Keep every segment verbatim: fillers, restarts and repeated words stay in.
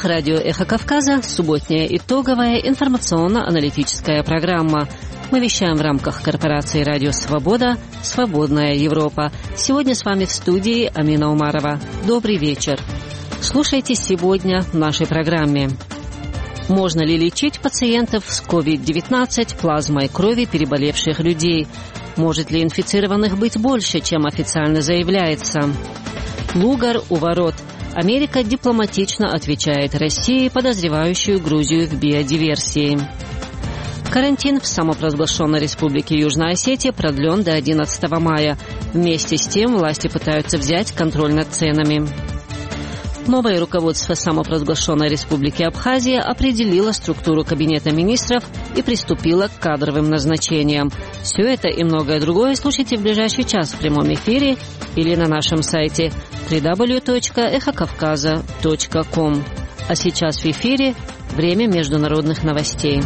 радио «Эхо Кавказа» субботняя итоговая информационно-аналитическая программа. Мы вещаем в рамках корпорации «Радио Свобода. Свободная Европа». Сегодня с вами в студии Амина Умарова. Добрый вечер. Слушайте сегодня в нашей программе. Можно ли лечить пациентов с ковид девятнадцать плазмой крови переболевших людей? Может ли инфицированных быть больше, чем официально заявляется? Лугар у ворот. Америка дипломатично отвечает России, подозревающую Грузию в биодиверсии. Карантин в самопровозглашенной республике Южная Осетия продлен до одиннадцатого мая. Вместе с тем власти пытаются взять контроль над ценами. Новое руководство самопровозглашенной республики Абхазия определило структуру кабинета министров и приступило к кадровым назначениям. Все это и многое другое слушайте в ближайший час в прямом эфире или на нашем сайте дабл ю дабл ю дабл ю точка эхо кавказа точка ком. А сейчас в эфире время международных новостей.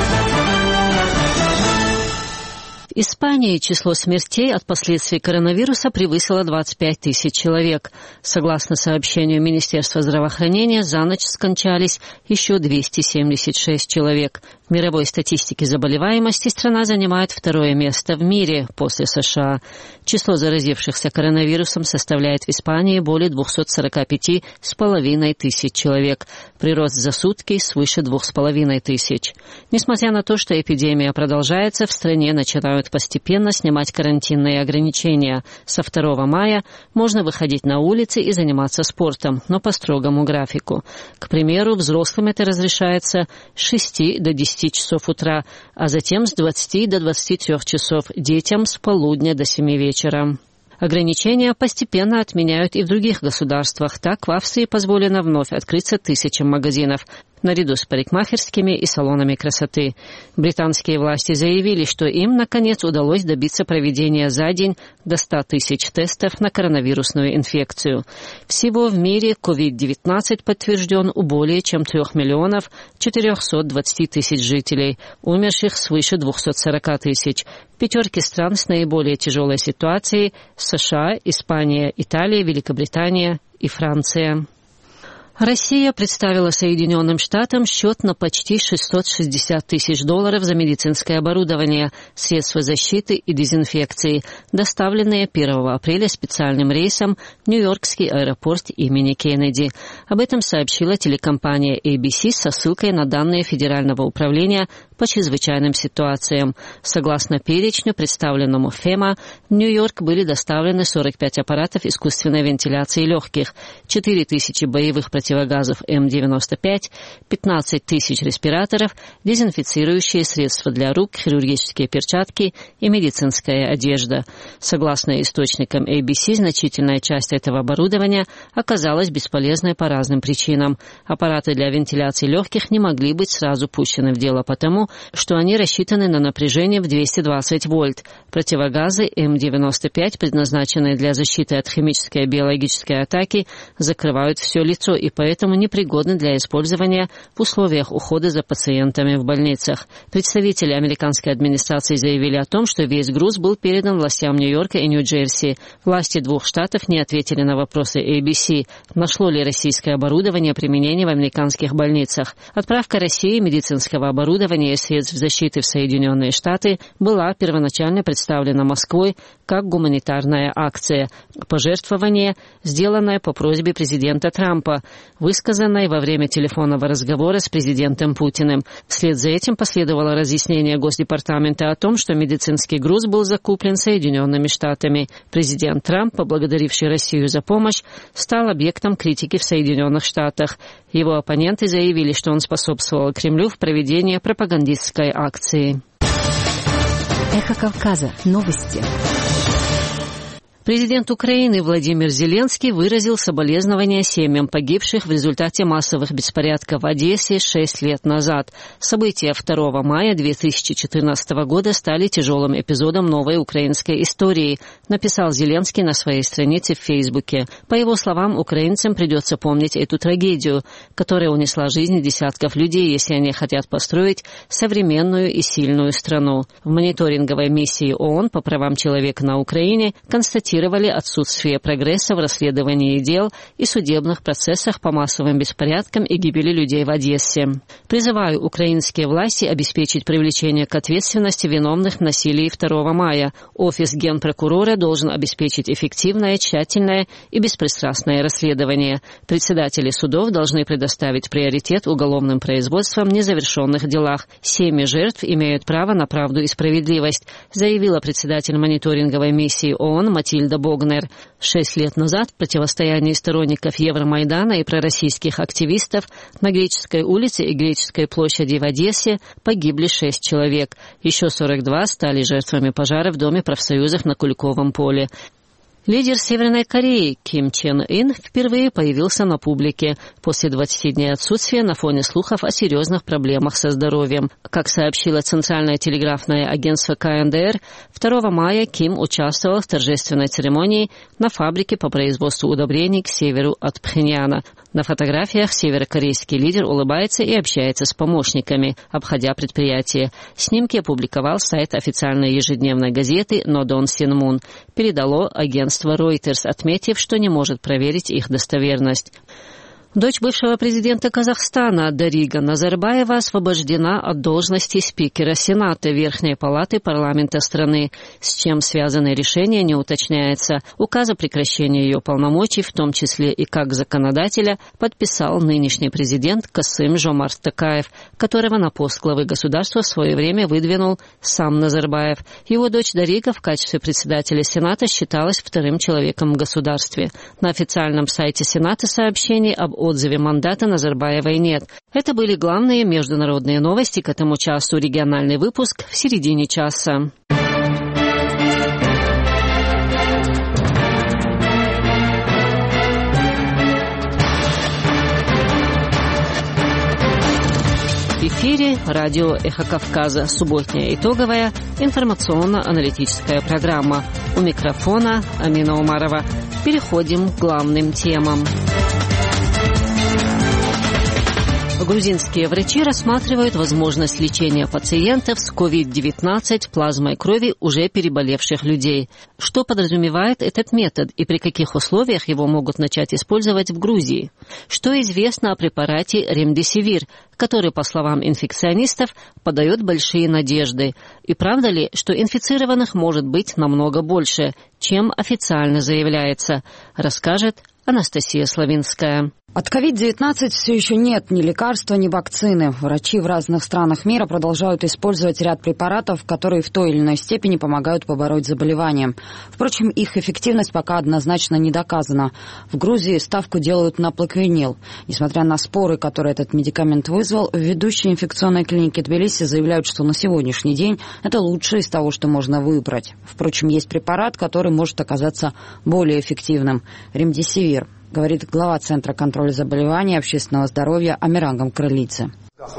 В Испании число смертей от последствий коронавируса превысило двадцать пять тысяч человек. Согласно сообщению Министерства здравоохранения, за ночь скончались еще двести семьдесят шесть человек. В мировой статистике заболеваемости страна занимает второе место в мире после США. Число заразившихся коронавирусом составляет в Испании более двести сорок пять с половиной тысяч человек. Прирост за сутки свыше двух с половиной тысяч. Несмотря на то, что эпидемия продолжается, в стране начинают постепенно снимать карантинные ограничения. Со второго мая можно выходить на улицы и заниматься спортом, но по строгому графику. К примеру, взрослым это разрешается с шести до десяти часов утра, а затем с двадцати до двадцати трёх часов, детям с полудня до семи вечера. Ограничения постепенно отменяют и в других государствах. Так, в Австрии позволено вновь открыться тысячам магазинов, наряду с парикмахерскими и салонами красоты. Британские власти заявили, что им, наконец, удалось добиться проведения за день до ста тысяч тестов на коронавирусную инфекцию. Всего в мире ковид девятнадцать подтвержден у более чем трех миллионов четырехсот двадцати тысяч жителей, умерших свыше двухсот сорока тысяч. В пятерке стран с наиболее тяжелой ситуацией – США, Испания, Италия, Великобритания и Франция. Россия представила Соединенным Штатам счет на почти шестьсот шестьдесят тысяч долларов за медицинское оборудование, средства защиты и дезинфекции, доставленные первого апреля специальным рейсом в Нью-Йоркский аэропорт имени Кеннеди. Об этом сообщила телекомпания эй би си со ссылкой на данные Федерального управления по чрезвычайным ситуациям. Согласно перечню, представленному ФЕМА, в Нью-Йорк были доставлены сорок пять аппаратов искусственной вентиляции легких, четыре тысячи боевых противогазов эм девяносто пять, пятнадцать тысяч респираторов, дезинфицирующие средства для рук, хирургические перчатки и медицинская одежда. Согласно источникам эй би си, значительная часть этого оборудования оказалась бесполезной по разным причинам. Аппараты для вентиляции легких не могли быть сразу пущены в дело потому, что они рассчитаны на напряжение в двести двадцать вольт. Противогазы эм девяносто пять, предназначенные для защиты от химической и биологической атаки, закрывают все лицо и поэтому непригодны для использования в условиях ухода за пациентами в больницах. Представители американской администрации заявили о том, что весь груз был передан властям Нью-Йорка и Нью-Джерси. Власти двух штатов не ответили на вопросы эй би си, нашло ли российское оборудование применение в американских больницах. Отправка России медицинского оборудования и средств защиты в Соединенные Штаты была первоначально представлена Москвой как гуманитарная акция. Пожертвование, сделанное по просьбе президента Трампа, высказанной во время телефонного разговора с президентом Путиным. Вслед за этим последовало разъяснение Госдепартамента о том, что медицинский груз был закуплен Соединенными Штатами. Президент Трамп, поблагодаривший Россию за помощь, стал объектом критики в Соединенных Штатах. Его оппоненты заявили, что он способствовал Кремлю в проведении пропагандистской акции. Эхо Кавказа. Новости. Президент Украины Владимир Зеленский выразил соболезнования семьям погибших в результате массовых беспорядков в Одессе шесть лет назад. События второго мая две тысячи четырнадцатого года стали тяжелым эпизодом новой украинской истории, написал Зеленский на своей странице в Фейсбуке. По его словам, украинцам придется помнить эту трагедию, которая унесла жизни десятков людей, если они хотят построить современную и сильную страну. В мониторинговой миссии ООН по правам человека на Украине констатировали, констатировали отсутствие прогресса в расследовании дел и судебных процессах по массовым беспорядкам и гибели людей в Одессе. Призываю украинские власти обеспечить привлечение к ответственности виновных в насилии второго мая. Офис Генпрокурора должен обеспечить эффективное, тщательное и беспристрастное расследование. Председатели судов должны предоставить приоритет уголовным производствам в незавершенных делах. Семьи жертв имеют право на правду и справедливость, заявила председатель мониторинговой миссии ООН Матильда Богнер. Шесть лет назад в противостоянии сторонников Евромайдана и пророссийских активистов на Греческой улице и Греческой площади в Одессе погибли шесть человек. Еще сорок два стали жертвами пожара в Доме профсоюзов на Куликовом поле. Лидер Северной Кореи Ким Чен Ын впервые появился на публике после двадцати дней отсутствия на фоне слухов о серьезных проблемах со здоровьем. Как сообщило Центральное телеграфное агентство ка эн дэ эр, второго мая Ким участвовал в торжественной церемонии на фабрике по производству удобрений к северу от Пхеньяна. На фотографиях северокорейский лидер улыбается и общается с помощниками, обходя предприятие. Снимки опубликовал сайт официальной ежедневной газеты «Нодон Синмун». Передало агентство Reuters, отметив, что не может проверить их достоверность. Дочь бывшего президента Казахстана Дарига Назарбаева освобождена от должности спикера Сената Верхней палаты парламента страны, с чем связанное решение не уточняется. Указ о прекращении ее полномочий, в том числе и как законодателя, подписал нынешний президент Касым-Жомарт Токаев, которого на пост главы государства в свое время выдвинул сам Назарбаев. Его дочь Дарига в качестве председателя Сената считалась вторым человеком в государстве. На официальном сайте Сената сообщений об отзыве мандата Назарбаевой нет. Это были главные международные новости к этому часу. Региональный выпуск в середине часа. В эфире радио «Эхо Кавказа». Субботняя итоговая информационно-аналитическая программа. У микрофона Амина Умарова. Переходим к главным темам. Грузинские врачи рассматривают возможность лечения пациентов с ковид девятнадцать плазмой крови уже переболевших людей. Что подразумевает этот метод и при каких условиях его могут начать использовать в Грузии? Что известно о препарате ремдесивир, который, по словам инфекционистов, подает большие надежды? И правда ли, что инфицированных может быть намного больше, чем официально заявляется, расскажет Анастасия Славинская. От ковид девятнадцать все еще нет ни лекарства, ни вакцины. Врачи в разных странах мира продолжают использовать ряд препаратов, которые в той или иной степени помогают побороть заболевание. Впрочем, их эффективность пока однозначно не доказана. В Грузии ставку делают на плаквенил. Несмотря на споры, которые этот медикамент вызвал, ведущие инфекционной клиники Тбилиси заявляют, что на сегодняшний день это лучшее из того, что можно выбрать. Впрочем, есть препарат, который может оказаться более эффективным – ремдесивир, говорит глава Центра контроля заболеваний и общественного здоровья Амирангам Крылидзе.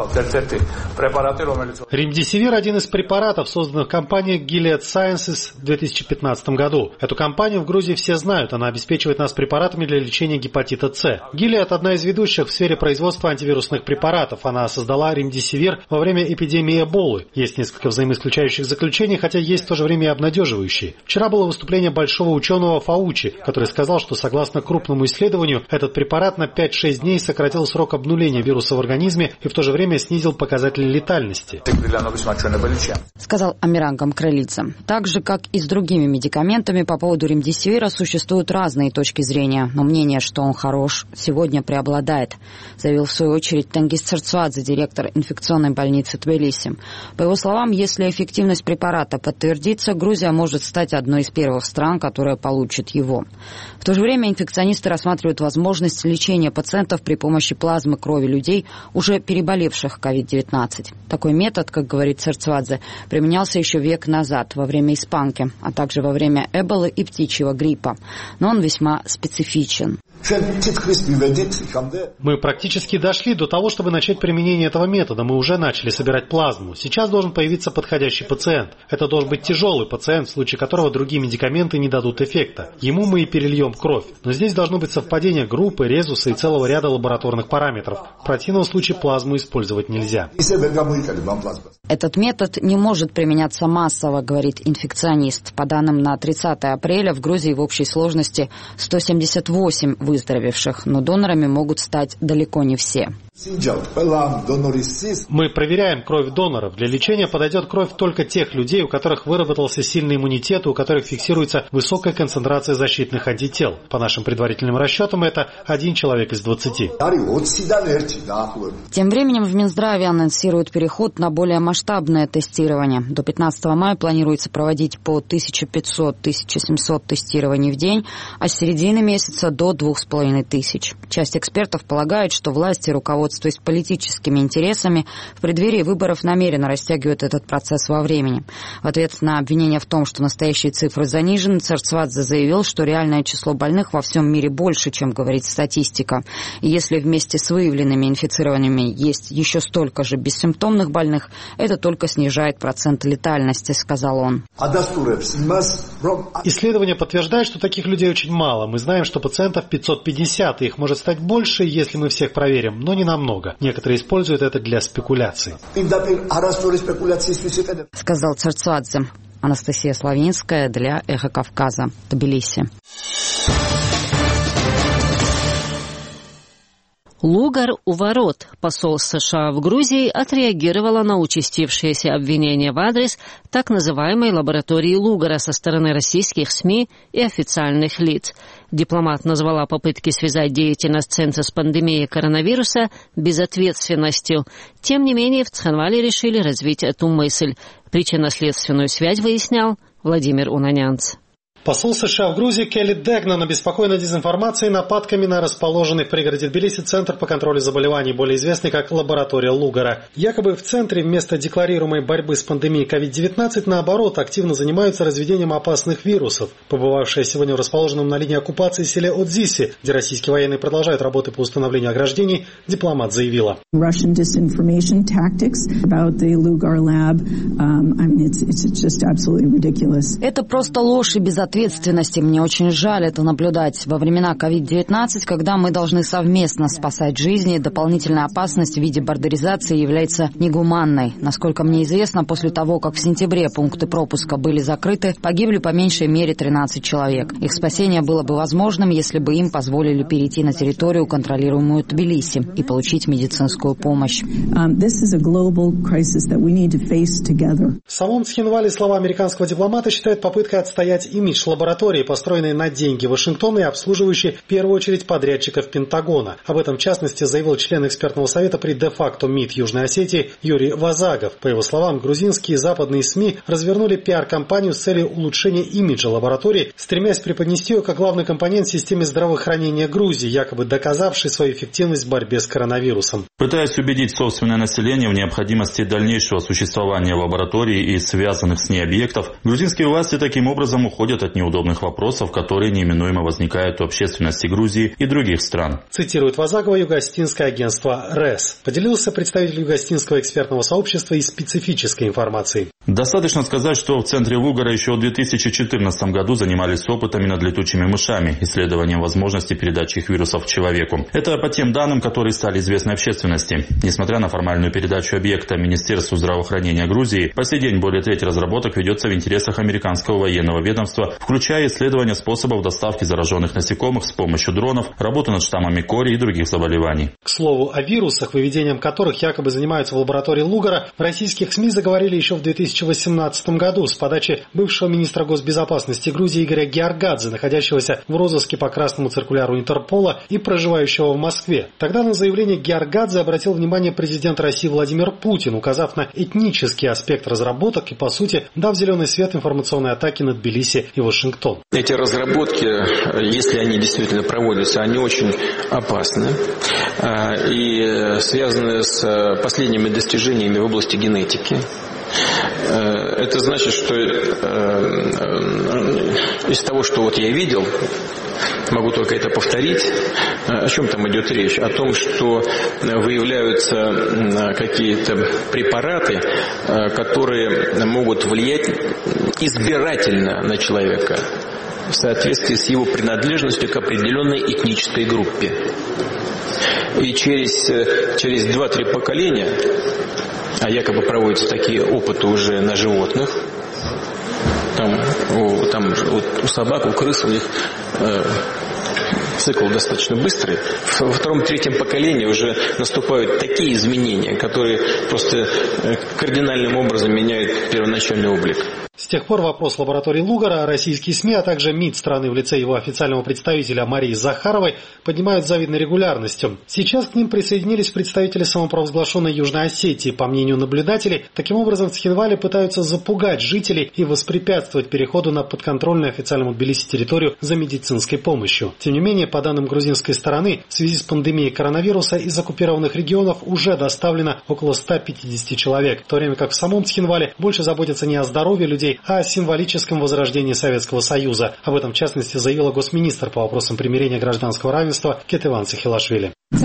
Ремдесивир – один из препаратов, созданных компанией Gilead Sciences в две тысячи пятнадцатом году. Эту компанию в Грузии все знают, она обеспечивает нас препаратами для лечения гепатита С. Gilead – одна из ведущих в сфере производства антивирусных препаратов. Она создала ремдесивир во время эпидемии Эболы. Есть несколько взаимоисключающих заключений, хотя есть в то же время и обнадеживающие. Вчера было выступление большого ученого Фаучи, который сказал, что согласно крупному исследованию, этот препарат на пять-шесть дней сократил срок обнуления вируса в организме и в то же время снизил показатели летальности, сказал Амирангам Крылидзе. Так же, как и с другими медикаментами, по поводу ремдесивира существуют разные точки зрения, но мнение, что он хорош, сегодня преобладает, заявил в свою очередь Тенгиз Церцвадзе, директор инфекционной больницы Тбилиси. По его словам, если эффективность препарата подтвердится, Грузия может стать одной из первых стран, которая получит его. В то же время инфекционисты рассматривают возможность лечения пациентов при помощи плазмы крови людей, уже переболевших ковид девятнадцать. Такой метод, как говорит Церцвадзе, применялся еще век назад, во время испанки, а также во время эболы и птичьего гриппа. Но он весьма специфичен. Мы практически дошли до того, чтобы начать применение этого метода. Мы уже начали собирать плазму. Сейчас должен появиться подходящий пациент. Это должен быть тяжелый пациент, в случае которого другие медикаменты не дадут эффекта. Ему мы и перельем кровь. Но здесь должно быть совпадение группы, резуса и целого ряда лабораторных параметров. В противном случае плазму использовать нельзя. Этот метод не может применяться массово, говорит инфекционист. По данным на тридцатое апреля в Грузии в общей сложности сто семьдесят восемь выздоровевших, но донорами могут стать далеко не все. Мы проверяем кровь доноров. Для лечения подойдет кровь только тех людей, у которых выработался сильный иммунитет, у которых фиксируется высокая концентрация защитных антител. По нашим предварительным расчетам, это один человек из двадцати. Тем временем в Минздраве анонсируют переход на более масштабное тестирование. До пятнадцатого мая планируется проводить по тысяча пятьсот - тысяча семьсот тестирований в день, а с середины месяца до двух с половиной тысяч. Часть экспертов полагает, что власти, руководствуясь политическими интересами, в преддверии выборов намеренно растягивают этот процесс во времени. В ответ на обвинение в том, что настоящие цифры занижены, Церцвадзе заявил, что реальное число больных во всем мире больше, чем говорит статистика. И если вместе с выявленными инфицированными есть еще столько же бессимптомных больных, это только снижает процент летальности, сказал он. Исследования подтверждают, что таких людей очень мало. Мы знаем, что пациентов пятьсот пятьдесят, и их может стать больше, если мы всех проверим, но не намного. Некоторые используют это для спекуляций. Сказал Церцвадзе. Анастасия Славинская для «Эхо Кавказа», Тбилиси. Лугар у ворот. Посол США в Грузии отреагировала на участившиеся обвинения в адрес так называемой лаборатории Лугара со стороны российских СМИ и официальных лиц. Дипломат назвала попытки связать деятельность Центра с пандемией коронавируса безответственностью. Тем не менее, в Цхинвале решили развить эту мысль. Причинно-следственную связь выяснял Владимир Унанянц. Посол США в Грузии Келли Дегнан обеспокоена дезинформацией и нападками на расположенный в пригороде Тбилиси Центр по контролю заболеваний, более известный как лаборатория Лугара. Якобы в центре вместо декларируемой борьбы с пандемией ковид девятнадцать, наоборот, активно занимаются разведением опасных вирусов. Побывавшая сегодня в расположенном на линии оккупации селе Одзиси, где российские военные продолжают работы по установлению ограждений, дипломат заявила. Это просто ложь и безответственность. Ответственности. Мне очень жаль это наблюдать. Во времена ковид девятнадцать, когда мы должны совместно спасать жизни, дополнительная опасность в виде бордеризации является негуманной. Насколько мне известно, после того, как в сентябре пункты пропуска были закрыты, погибли по меньшей мере тринадцать человек. Их спасение было бы возможным, если бы им позволили перейти на территорию, контролируемую Тбилиси, и получить медицинскую помощь. В самом Цхинвале слова американского дипломата считают попыткой отстоять имидж лаборатории, построенной на деньги Вашингтона и обслуживающей в первую очередь подрядчиков Пентагона. Об этом, в частности, заявил член экспертного совета при де-факто МИД Южной Осетии Юрий Вазагов. По его словам, грузинские и западные СМИ развернули пиар-кампанию с целью улучшения имиджа лаборатории, стремясь преподнести ее как главный компонент в системе здравоохранения Грузии, якобы доказавшей свою эффективность в борьбе с коронавирусом. Пытаясь убедить собственное население в необходимости дальнейшего существования лаборатории и связанных с ней объектов, грузинские власти таким образом уходят от неудобных вопросов, которые неименуемо возникают у общественности Грузии и других стран. Цитирует Вазагова югостинское агентство РЭС. Поделился представитель югостинского экспертного сообщества и специфической информацией. Достаточно сказать, что в центре Лугара еще в две тысячи четырнадцатом году занимались опытами над летучими мышами, исследованием возможности передачи их вирусов человеку. Это по тем данным, которые стали известны общественности. Несмотря на формальную передачу объекта Министерству здравоохранения Грузии, по сей день более трети разработок ведется в интересах американского военного ведомства, включая исследования способов доставки зараженных насекомых с помощью дронов, работу над штаммами кори и других заболеваний. К слову, о вирусах, выведением которых якобы занимаются в лаборатории Лугара, в российских СМИ заговорили еще в две тысячи восемнадцатом году с подачи бывшего министра госбезопасности Грузии Игоря Георгадзе, находящегося в розыске по красному циркуляру Интерпола и проживающего в Москве. Тогда на заявление Георгадзе обратил внимание президент России Владимир Путин, указав на этнический аспект разработок и, по сути, дав зеленый свет информационной атаке на Тбилиси и Вашингтон. Эти разработки, если они действительно проводятся, они очень опасны и связаны с последними достижениями в области генетики. Это значит, что из того, что вот я видел, могу только это повторить. О чем там идет речь? О том, что выявляются какие-то препараты, которые могут влиять избирательно на человека в соответствии с его принадлежностью к определенной этнической группе. И через, через два-три поколения, а якобы проводятся такие опыты уже на животных, там, у, там у собак, у крыс у них э, цикл достаточно быстрый. Во втором-третьем поколении уже наступают такие изменения, которые просто кардинальным образом меняют первоначальный облик. С тех пор вопрос лаборатории Лугара, российские СМИ, а также МИД страны в лице его официального представителя Марии Захаровой поднимают с завидной регулярностью. Сейчас к ним присоединились представители самопровозглашенной Южной Осетии. По мнению наблюдателей, таким образом в Цхинвале пытаются запугать жителей и воспрепятствовать переходу на подконтрольную официальному Тбилиси территорию за медицинской помощью. Тем не менее, по данным грузинской стороны, в связи с пандемией коронавируса из оккупированных регионов уже доставлено около ста пятидесяти человек, в то время как в самом Цхинвале больше заботятся не о здоровье людей, а о символическом возрождении Советского Союза. Об этом, в частности, заявила госминистр по вопросам примирения и гражданского равенства Кетеван Цихилашвили. Мы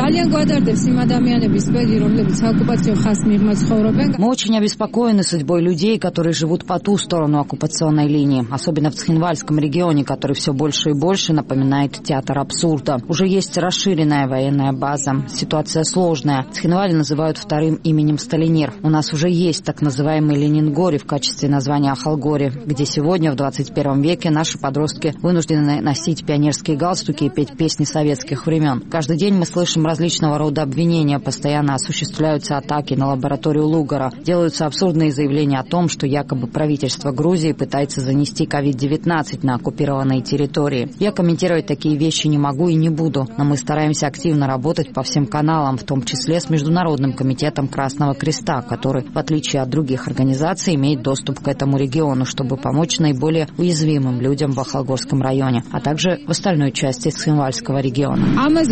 очень обеспокоены судьбой людей, которые живут по ту сторону оккупационной линии, особенно в Цхинвальском регионе, который все больше и больше напоминает театр абсурда. Уже есть расширенная военная база. Ситуация сложная. Цхинваль называют вторым именем Сталинир. У нас уже есть так называемый Ленингори в качестве названия Ахалгори, где сегодня, в двадцать первом веке, наши подростки вынуждены носить пионерские галстуки и петь песни советских времен. Каждый день мы слышим различного рода обвинения, постоянно осуществляются атаки на лабораторию Лугара, делаются абсурдные заявления о том, что якобы правительство Грузии пытается занести ковид девятнадцать на оккупированные территории. Я комментировать такие вещи не могу и не буду, но мы стараемся активно работать по всем каналам, в том числе с Международным комитетом Красного Креста, который, в отличие от других организаций, имеет доступ к этому региону, чтобы помочь наиболее уязвимым людям в Ахалгорском районе, а также в остальной части Цхинвальского региона.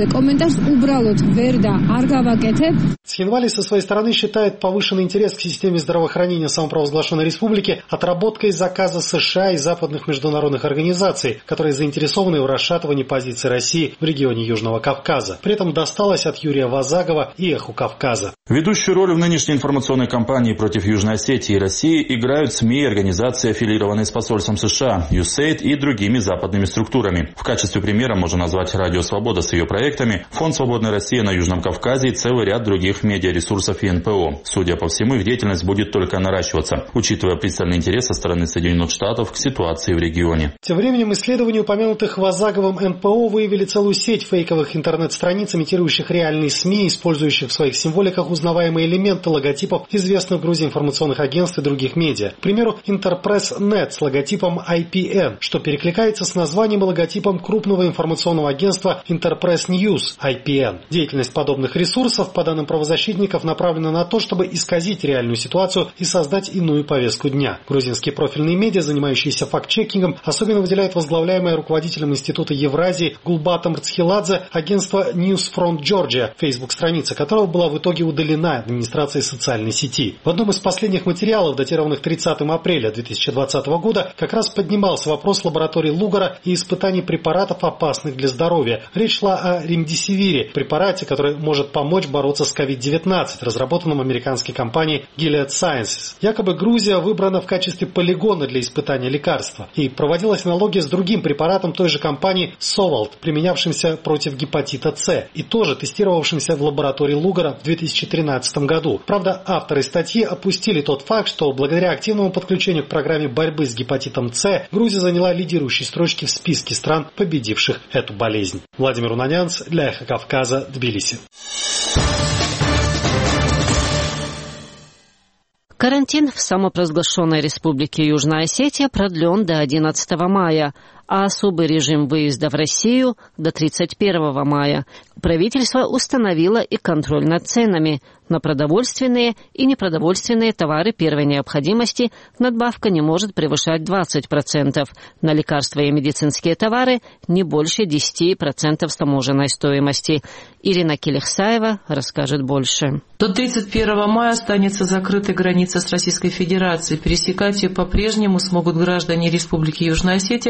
Цхинвали со своей стороны считает повышенный интерес к системе здравоохранения самопровозглашенной республики отработкой заказа США и западных международных организаций, которые заинтересованы в расшатывании позиций России в регионе Южного Кавказа. При этом досталось от Юрия Вазагова и Эху Кавказа. Ведущую роль в нынешней информационной кампании против Южной Осетии и России играют СМИ и организации, аффилированные с посольством США, ю эс эй ай ди и другими западными структурами. В качестве примера можно назвать Радио Свобода с ее проектами, Фонд Свободной России на Южном Кавказе и целый ряд других медиаресурсов и эн пэ о. Судя по всему, их деятельность будет только наращиваться, учитывая пристальный интерес со стороны Соединенных Штатов к ситуации в регионе. Тем временем исследования упомянутых Вазаговым эн пэ о выявили целую сеть фейковых интернет-страниц, имитирующих реальные СМИ, использующих в своих символиках узнаваемые элементы логотипов известных в Грузии информационных агентств и других медиа. К примеру, Интерпресс точка нет с логотипом ай пи эн, что перекликается с названием и логотипом крупного информационного агентства Интерпресс Ньюс ай пи эн. Деятельность подобных ресурсов, по данным правозащитников, направлена на то, чтобы исказить реальную ситуацию и создать иную повестку дня. Грузинские профильные медиа, занимающиеся факт-чекингом, особенно выделяют возглавляемое руководителем Института Евразии Гулбатом Рцхиладзе агентство Newsfront Georgia, фейсбук-страница которого была в итоге удалена администрацией социальной сети. В одном из последних материалов, датированных тридцатого апреля две тысячи двадцатого года, как раз поднимался вопрос лаборатории Лугара и испытаний препаратов, опасных для здоровья. Речь шла о ремдисивире, препарате, который может помочь бороться с ковид девятнадцать, разработанном американской компанией Gilead Sciences. Якобы Грузия выбрана в качестве полигона для испытания лекарства. И проводилась аналогия с другим препаратом той же компании Sovalt, применявшимся против гепатита С и тоже тестировавшимся в лаборатории Лугара в две тысячи тринадцатом году. Правда, авторы статьи опустили тот факт, что благодаря активному подключению к программе борьбы с гепатитом С Грузия заняла лидирующие строчки в списке стран, победивших эту болезнь. Владимир Унанянц для Эхо Кавказа, Тбилиси. Карантин в самопровозглашенной республике Южная Осетия продлен до одиннадцатого мая, а особый режим выезда в Россию до тридцать первого мая. Правительство установило и контроль над ценами на продовольственные и непродовольственные товары первой необходимости. Надбавка не может превышать двадцать процентов. На лекарства и медицинские товары не больше десять процентов с таможенной стоимости. Ирина Келихсаева расскажет больше. До тридцать первого мая останется закрытой граница с Российской Федерацией. Пересекать ее по-прежнему смогут граждане Республики Южная Осетия, которые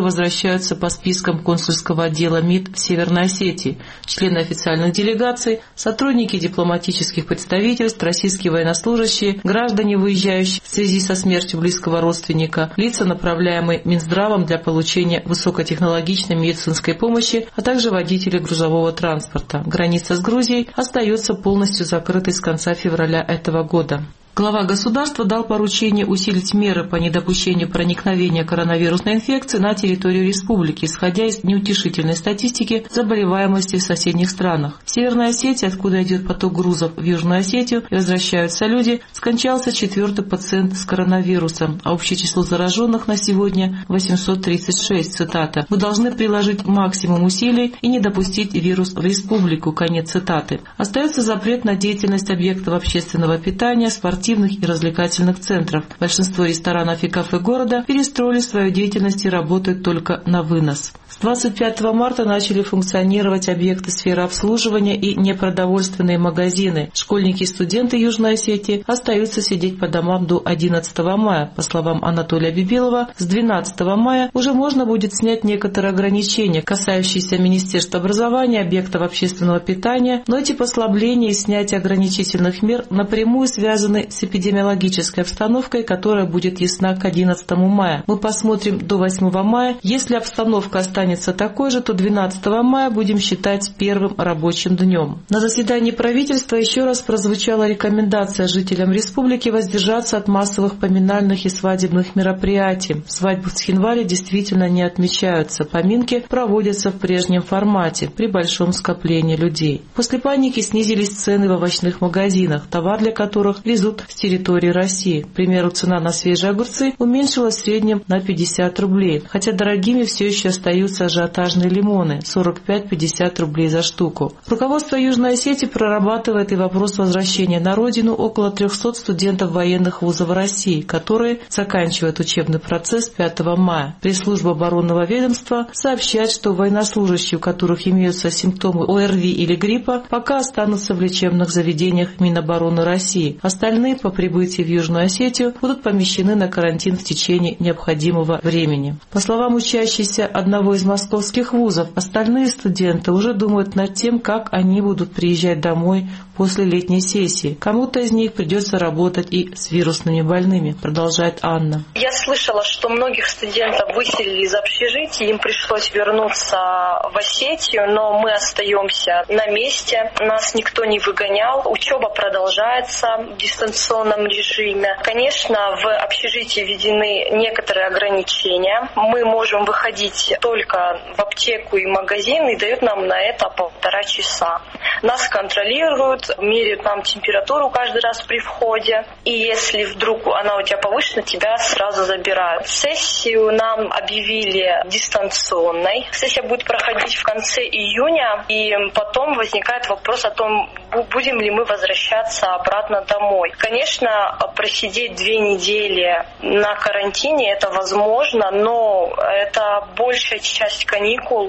возвращаются по спискам консульского отдела МИД в Северной Осетии, члены официальных делегаций, сотрудники дипломатических представительств, российские военнослужащие, граждане, выезжающие в связи со смертью близкого родственника, лица, направляемые Минздравом для получения высокотехнологичной медицинской помощи, а также водители грузового транспорта. Граница с Грузией остается полностью закрытой с конца февраля этого года. Глава государства дал поручение усилить меры по недопущению проникновения коронавирусной инфекции на территорию республики, исходя из неутешительной статистики заболеваемости в соседних странах. В Северной Осетии, откуда идет поток грузов в Южную Осетию и возвращаются люди, скончался четвертый пациент с коронавирусом, а общее число зараженных на сегодня восемьсот тридцать шесть. Цитата. «Мы должны приложить максимум усилий и не допустить вирус в республику». Конец цитаты. Остается запрет на деятельность объектов общественного питания, спортивных и развлекательных центров. Большинство ресторанов и кафе города перестроили свою деятельность и работают только на вынос. С двадцать пятого марта начали функционировать объекты сферы обслуживания и непродовольственные магазины. Школьники и студенты Южной Осетии остаются сидеть по домам до одиннадцатого мая. По словам Анатолия Бибилова, с двенадцатого мая уже можно будет снять некоторые ограничения, касающиеся Министерства образования, объектов общественного питания, но эти послабления и снятие ограничительных мер напрямую связаны с эпидемиологической обстановкой, которая будет ясна к одиннадцатому мая. Мы посмотрим до восьмого мая. Если обстановка останется такой же, то двенадцатого мая будем считать первым рабочим днем. На заседании правительства еще раз прозвучала рекомендация жителям республики воздержаться от массовых поминальных и свадебных мероприятий. Свадьбы в Цхинвале действительно не отмечаются. Поминки проводятся в прежнем формате, при большом скоплении людей. После паники снизились цены в овощных магазинах, товар для которых везут с территории России. К примеру, цена на свежие огурцы уменьшилась в среднем на пятьдесят рублей, хотя дорогими все еще остаются ажиотажные лимоны – сорок пять - пятьдесят рублей за штуку. Руководство Южной Осетии прорабатывает и вопрос возвращения на родину около трехсот студентов военных вузов России, которые заканчивают учебный процесс пятого мая. Пресс-служба оборонного ведомства сообщает, что военнослужащие, у которых имеются симптомы ОРВИ или гриппа, пока останутся в лечебных заведениях Минобороны России. Остальные по прибытии в Южную Осетию будут помещены на карантин в течение необходимого времени. По словам учащейся одного из московских вузов, остальные студенты уже думают над тем, как они будут приезжать домой после летней сессии. Кому-то из них придется работать и с вирусными больными, продолжает Анна. Я слышала, что многих студентов выселили из общежитий, им пришлось вернуться в Осетию, но мы остаемся на месте, нас никто не выгонял, учеба продолжается в дистанционном режиме. Конечно, в общежитии введены некоторые ограничения. Мы можем выходить только в аптеку и магазин, и дают нам на это полтора часа. Нас контролируют, меряют нам температуру каждый раз при входе. И если вдруг она у тебя повышена, тебя сразу забирают. Сессию нам объявили дистанционной. Сессия будет проходить в конце июня, и потом возникает вопрос о том, будем ли мы возвращаться обратно домой. Конечно, просидеть две недели на карантине это возможно, но это большая часть каникул,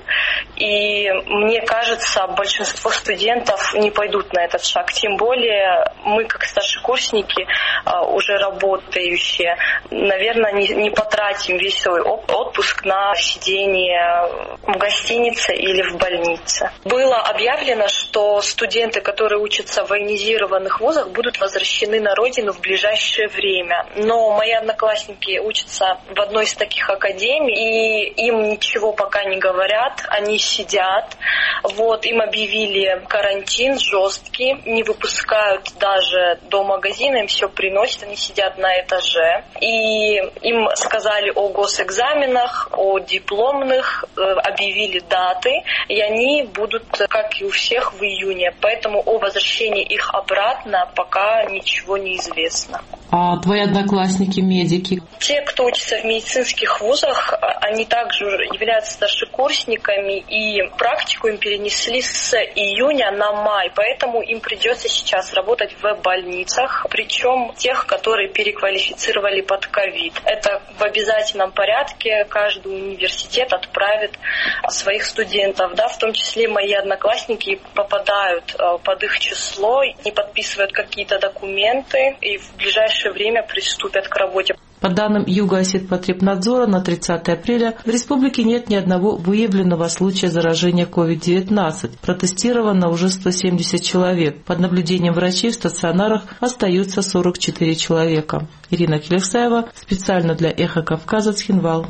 и мне кажется, большинство студентов не пойдут на этот шаг. Тем более мы, как старшекурсники, уже работающие, наверное, не, не потратим весь свой отпуск на сидение в гостинице или в больнице. Было объявлено, что студенты, которые учатся в военизированных вузах, будут возвращены на родину в ближайшее время. Но мои одноклассники учатся в одной из таких академий, и им ничего пока не говорят, они сидят. Вот, им объявили карантин жесткий, не выпускают даже до магазина, им все приносят, они сидят на этаже. И им сказали о госэкзаменах, о дипломных, объявили даты, и они будут, как и у всех, в июне. Поэтому о возвращении их обратно пока ничего не известно. А твои одноклассники, медики? Те, кто учится в медицинских вузах, они также являются старшекурсниками, и практику им перенесли с июня на май, поэтому им придется сейчас работать в больницах, причем тех, которые переквалифицировали под ковид. Это в обязательном порядке, каждый университет отправит своих студентов, да, в том числе мои одноклассники попадают под их число, не подписывают какие-то документы и в ближайшее время приступят к работе. По данным Юго-Осетпотребнадзора, на тридцатое апреля в республике нет ни одного выявленного случая заражения ковид девятнадцать. Протестировано уже сто семьдесят человек. Под наблюдением врачей в стационарах остаются сорок четыре человека. Ирина Келевсаева, специально для «Эхо Кавказа», Цхинвал.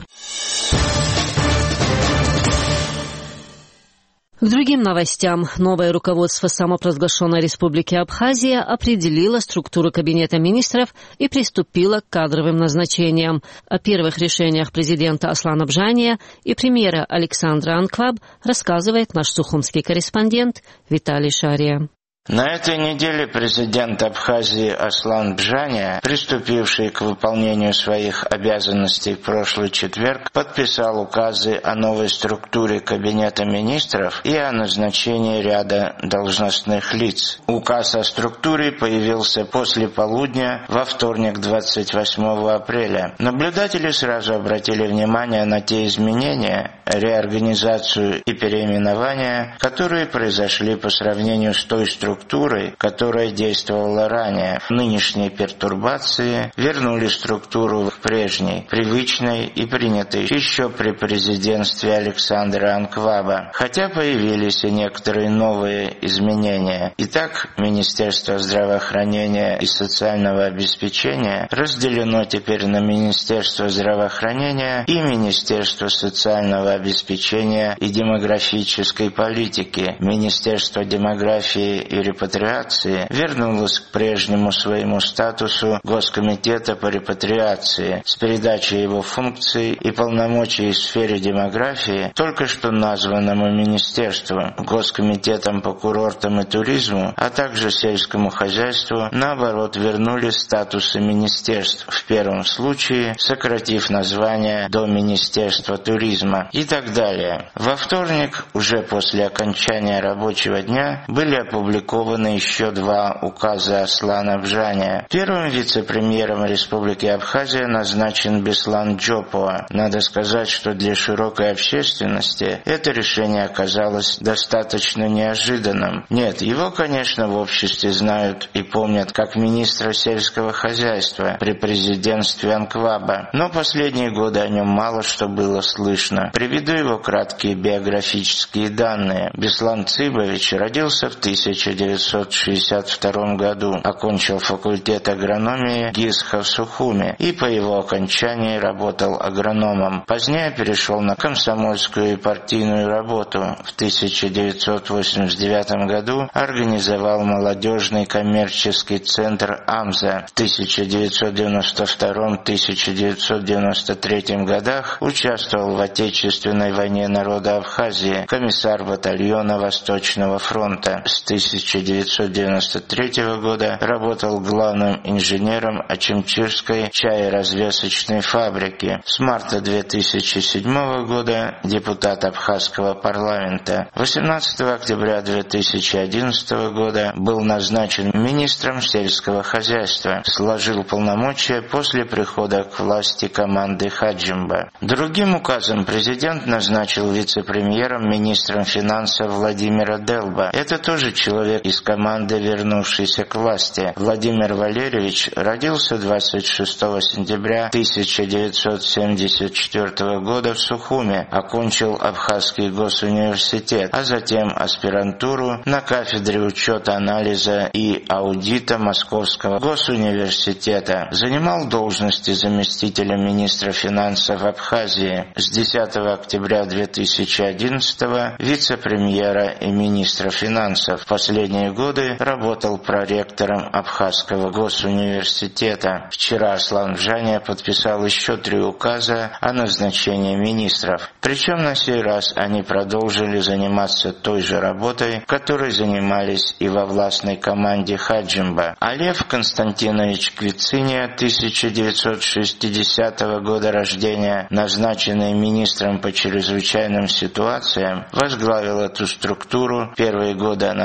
К другим новостям. Новое руководство самопровозглашенной Республики Абхазия определило структуру Кабинета министров и приступило к кадровым назначениям. О первых решениях президента Аслана Бжания и премьера Александра Анкваб рассказывает наш сухумский корреспондент Виталий Шария. На этой неделе президент Абхазии Аслан Бжания, приступивший к выполнению своих обязанностей в прошлый четверг, подписал указы о новой структуре Кабинета министров и о назначении ряда должностных лиц. Указ о структуре появился после полудня во вторник, двадцать восьмого апреля. Наблюдатели сразу обратили внимание на те изменения, реорганизацию и переименования, которые произошли по сравнению с той структурой, структурой, которая действовала ранее. Нынешние пертурбации вернули структуру к прежней, привычной и принятой еще при президентстве Александра Анкваба, хотя появились и некоторые новые изменения. Итак, Министерство здравоохранения и социального обеспечения разделено теперь на Министерство здравоохранения и Министерство социального обеспечения и демографической политики. Министерство демографии и репатриации вернулось к прежнему своему статусу Госкомитета по репатриации с передачей его функций и полномочий в сфере демографии только что названному министерству, Госкомитетом по курортам и туризму, а также сельскому хозяйству, наоборот, вернули статусы министерств, в первом случае сократив название до Министерства туризма и так далее. Во вторник, уже после окончания рабочего дня, были опубликованы еще два указа Аслана Бжания. Первым вице-премьером Республики Абхазия назначен Беслан Джопова. Надо сказать, что для широкой общественности это решение оказалось достаточно неожиданным. Нет, его, конечно, в обществе знают и помнят как министра сельского хозяйства при президентстве Анкваба, но последние годы о нем мало что было слышно. Приведу его краткие биографические данные. Беслан Цыбович родился в тысяча девятьсот шестьдесят втором году, окончил факультет агрономии ГИСХа в Сухуме и по его окончании работал агрономом. Позднее перешел на комсомольскую и партийную работу. В тысяча девятьсот восемьдесят девятом году организовал молодежный коммерческий центр «Амза». В тысяча девятьсот девяносто втором — тысяча девятьсот девяносто третьем годах участвовал в Отечественной войне народа Абхазии, комиссар батальона Восточного фронта. С тысяча девятьсот девяносто третьего года работал главным инженером Очимчирской чаеразвесочной фабрики. С марта две тысячи седьмого года депутат Абхазского парламента. восемнадцатого октября две тысячи одиннадцатого года был назначен министром сельского хозяйства. Сложил полномочия после прихода к власти команды Хаджимба. Другим указом президент назначил вице-премьером министром финансов Владимира Делба. Это тоже человек из команды, вернувшейся к власти. Владимир Валерьевич родился двадцать шестого сентября тысяча девятьсот семьдесят четвёртого года в Сухуме, окончил Абхазский госуниверситет, а затем аспирантуру на кафедре учета, анализа и аудита Московского госуниверситета. Занимал должности заместителя министра финансов Абхазии. С десятого октября две тысячи одиннадцатого вице-премьера и министра финансов. В последние годы работал проректором Абхазского госуниверситета. Вчера Аслан Бжания подписал еще три указа о назначении министров. Причем на сей раз они продолжили заниматься той же работой, которой занимались и во властной команде Хаджимба. А Лев Константинович Квициния, тысяча девятьсот шестидесятого года рождения, назначенный министром по чрезвычайным ситуациям, возглавил эту структуру. Первые годы она называлась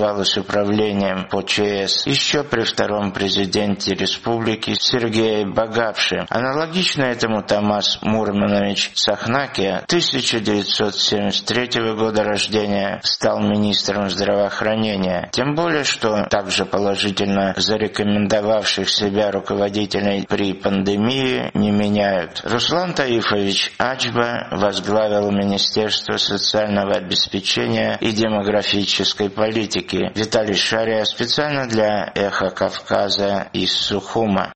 создавалось управлением по ЧС еще при втором президенте республики Сергее Багапше. Аналогично этому Томас Мурманович Сахнакия, тысяча девятьсот семьдесят третьего года рождения, стал министром здравоохранения. Тем более, что также положительно зарекомендовавших себя руководителей при пандемии не меняют. Руслан Таифович Ачба возглавил Министерство социального обеспечения и демографической политики. Виталий Шария специально для «Эхо Кавказа» из Сухума.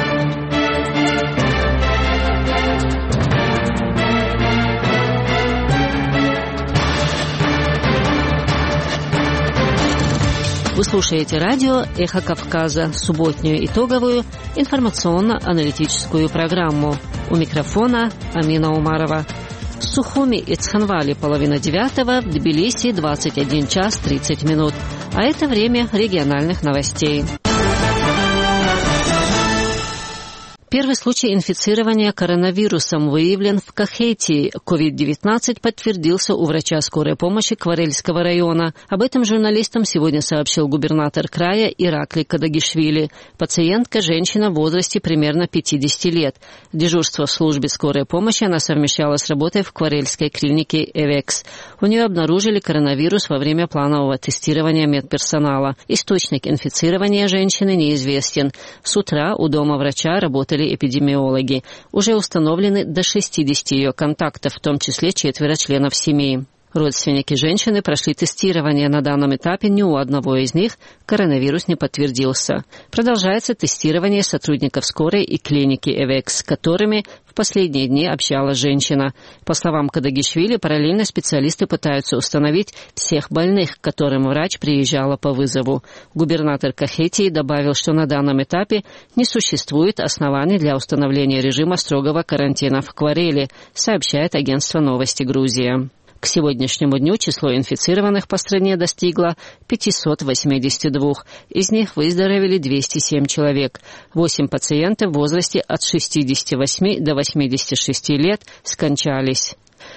Вы слушаете радио «Эхо Кавказа», субботнюю итоговую информационно-аналитическую программу. У микрофона Амина Умарова. В Сухуми и Цханвале половина девятого, в Тбилиси двадцать один час тридцать минут. А это время региональных новостей. Первый случай инфицирования коронавирусом выявлен в Кахетии. ковид девятнадцать подтвердился у врача скорой помощи Кварельского района. Об этом журналистам сегодня сообщил губернатор края Ираклий Кадагишвили. Пациентка – женщина в возрасте примерно пятидесяти лет. Дежурство в службе скорой помощи она совмещала с работой в Кварельской клинике «Эвекс». У нее обнаружили коронавирус во время планового тестирования медперсонала. Источник инфицирования женщины неизвестен. С утра у дома врача работали эпидемиологи. Уже установлены до шестидесяти ее контактов, в том числе четверо членов семьи. Родственники женщины прошли тестирование. На данном этапе ни у одного из них коронавирус не подтвердился. Продолжается тестирование сотрудников скорой и клиники «Эвекс», с которыми в последние дни общалась женщина. По словам Кадагишвили, параллельно специалисты пытаются установить всех больных, к которым врач приезжала по вызову. Губернатор Кахетии добавил, что на данном этапе не существует оснований для установления режима строгого карантина в Квареле, сообщает агентство «Новости Грузия». К сегодняшнему дню число инфицированных по стране достигло пятьсот восемьдесят два. Из них выздоровели двести семь человек. восемь пациентов в возрасте от шестидесяти восьми до восьмидесяти шести лет скончались.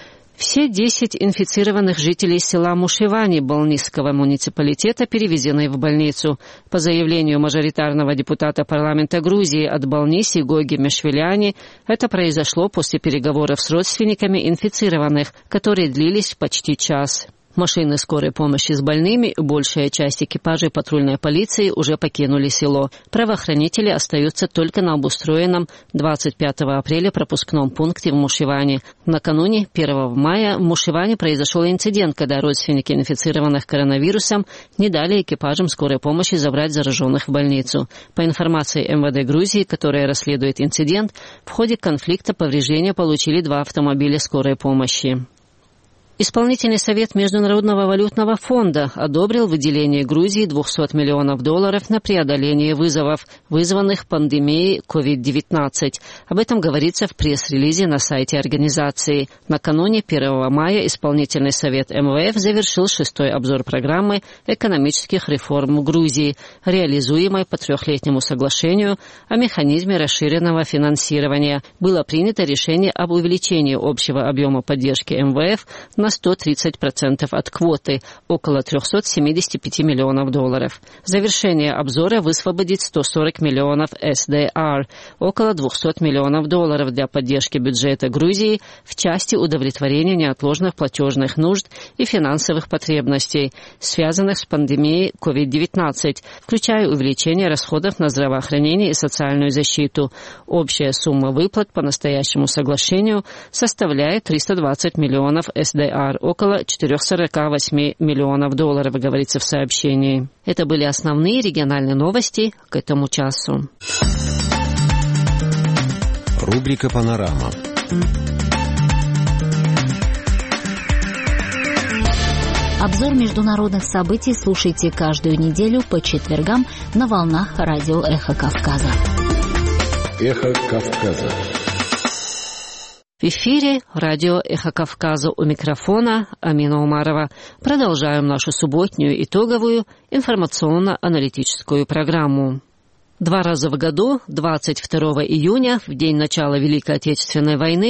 Все десять инфицированных жителей села Мушивани Балнисского муниципалитета перевезены в больницу. По заявлению мажоритарного депутата парламента Грузии от Балниси Гоги Мешвиляни, это произошло после переговоров с родственниками инфицированных, которые длились почти час. Машины скорой помощи с больными и большая часть экипажей патрульной полиции уже покинули село. Правоохранители остаются только на обустроенном двадцать пятого апреля пропускном пункте в Мушиване. Накануне первого мая в Мушиване произошел инцидент, когда родственники инфицированных коронавирусом не дали экипажам скорой помощи забрать зараженных в больницу. По информации эм вэ дэ Грузии, которая расследует инцидент, в ходе конфликта повреждения получили два автомобиля скорой помощи. Исполнительный совет Международного валютного фонда одобрил выделение Грузии двухсот миллионов долларов на преодоление вызовов, вызванных пандемией ковид девятнадцать. Об этом говорится в пресс-релизе на сайте организации. Накануне первого мая исполнительный совет эм вэ эф завершил шестой обзор программы экономических реформ в Грузии, реализуемой по трехлетнему соглашению о механизме расширенного финансирования. Было принято решение об увеличении общего объема поддержки эм вэ эф на сто тридцать процентов от квоты, около триста семьдесят пять миллионов долларов. Завершение обзора высвободит сто сорок миллионов эс дэ ар, около двести миллионов долларов для поддержки бюджета Грузии в части удовлетворения неотложных платежных нужд и финансовых потребностей, связанных с пандемией ковид девятнадцать, включая увеличение расходов на здравоохранение и социальную защиту. Общая сумма выплат по настоящему соглашению составляет триста двадцать миллионов эс дэ ар, около четыреста сорок восемь миллионов долларов, говорится в сообщении. Это были основные региональные новости к этому часу. Рубрика «Панорама». Обзор международных событий слушайте каждую неделю по четвергам на волнах радио «Эхо Кавказа». «Эхо Кавказа». В эфире радио «Эхо Кавказа», у микрофона Амина Умарова. Продолжаем нашу субботнюю итоговую информационно-аналитическую программу. Два раза в году, двадцать второго июня, в день начала Великой Отечественной войны,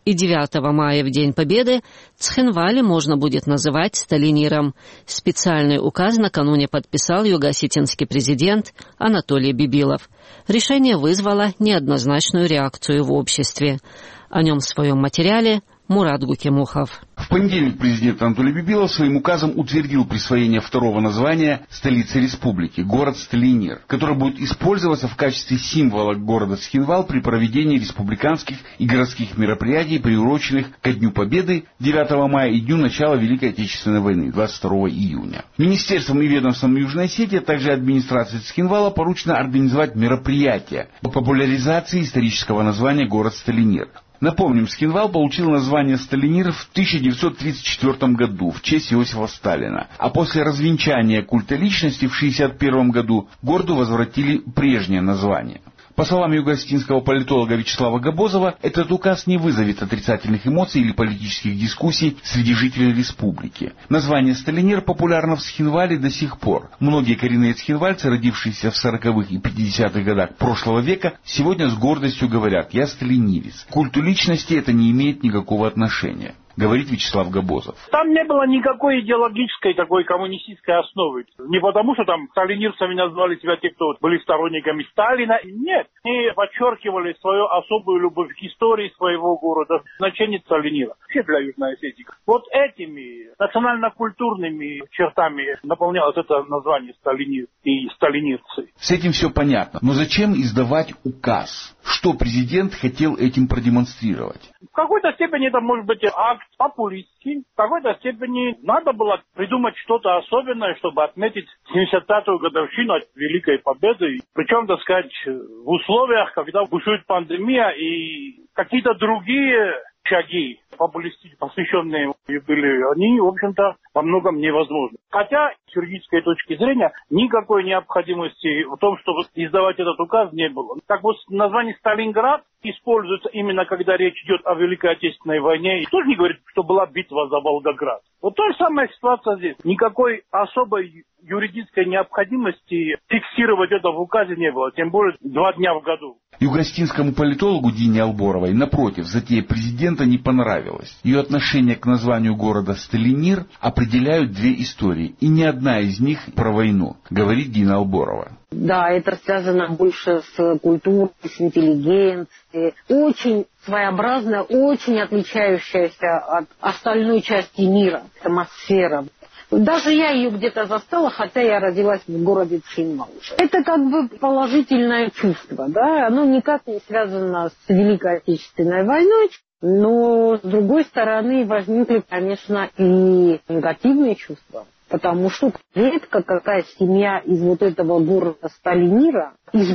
И девятого мая, в День Победы, Цхинвали можно будет называть Сталиниром. Специальный указ накануне подписал юго-осетинский президент Анатолий Бибилов. Решение вызвало неоднозначную реакцию в обществе. О нем в своем материале Мурат Гукимухов. В понедельник президент Анатолий Бибилов своим указом утвердил присвоение второго названия столицы республики – город Сталинир, который будет использоваться в качестве символа города Цхинвал при проведении республиканских и городских мероприятий, приуроченных ко Дню Победы девятого мая и Дню начала Великой Отечественной войны двадцать второго июня. Министерством и ведомством Южной Осетии, а также администрации Цхинвала поручено организовать мероприятия по популяризации исторического названия город Сталинир. Напомним, Цхинвал получил название Сталинир в тысяча девятьсот тридцать четвёртом году в честь Иосифа Сталина, а после развенчания культа личности в шестьдесят первом году городу возвратили прежнее название. По словам юго-осетинского политолога Вячеслава Габозова, этот указ не вызовет отрицательных эмоций или политических дискуссий среди жителей республики. Название Сталинир популярно в Цхинвале до сих пор. Многие коренные цхинвальцы, родившиеся в сороковых и пятидесятых годах прошлого века, сегодня с гордостью говорят: «Я сталинирец». К культу личности это не имеет никакого отношения, говорит Вячеслав Габозов. Там не было никакой идеологической такой коммунистической основы. Не потому, что там сталинирцами назвали себя те, кто были сторонниками Сталина. Нет. Они подчеркивали свою особую любовь к истории своего города, значение Сталинира. Вообще для Южной Осетии. Вот этими национально-культурными чертами наполнялось это название Сталинир и сталинирцы. С этим все понятно. Но зачем издавать указ? Что президент хотел этим продемонстрировать? В какой-то степени это может быть акт популистский. В какой-то степени надо было придумать что-то особенное, чтобы отметить семьдесят пятую годовщину от Великой Победы. Причем, так сказать, в условиях, когда бушует пандемия и какие-то другие шаги популистические, посвященные юбилею, они, в общем-то, во многом невозможны. Хотя, с юридической точки зрения, никакой необходимости в том, чтобы издавать этот указ, не было. Так вот, название Сталинград используется именно когда речь идет о Великой Отечественной войне. И тоже не говорит, что была битва за Волгоград. Вот та же самая ситуация здесь. Никакой особой юридической необходимости фиксировать это в указе не было, тем более два дня в году. Юго-осетинскому политологу Дине Алборовой, напротив, затея президента не понравилась. Ее отношение к названию города Сталинир определяют две истории, и ни одна из них про войну, говорит Дина Алборова. Да, это связано больше с культурой, с интеллигенцией. Очень своеобразная, очень отличающаяся от остальной части мира атмосфера. Даже я ее где-то застала, хотя я родилась в городе Цхинвал. Это как бы положительное чувство, да, оно никак не связано с Великой Отечественной войной, но с другой стороны возникли, конечно, и негативные чувства. Потому что редко какая семья из вот этого города Сталинира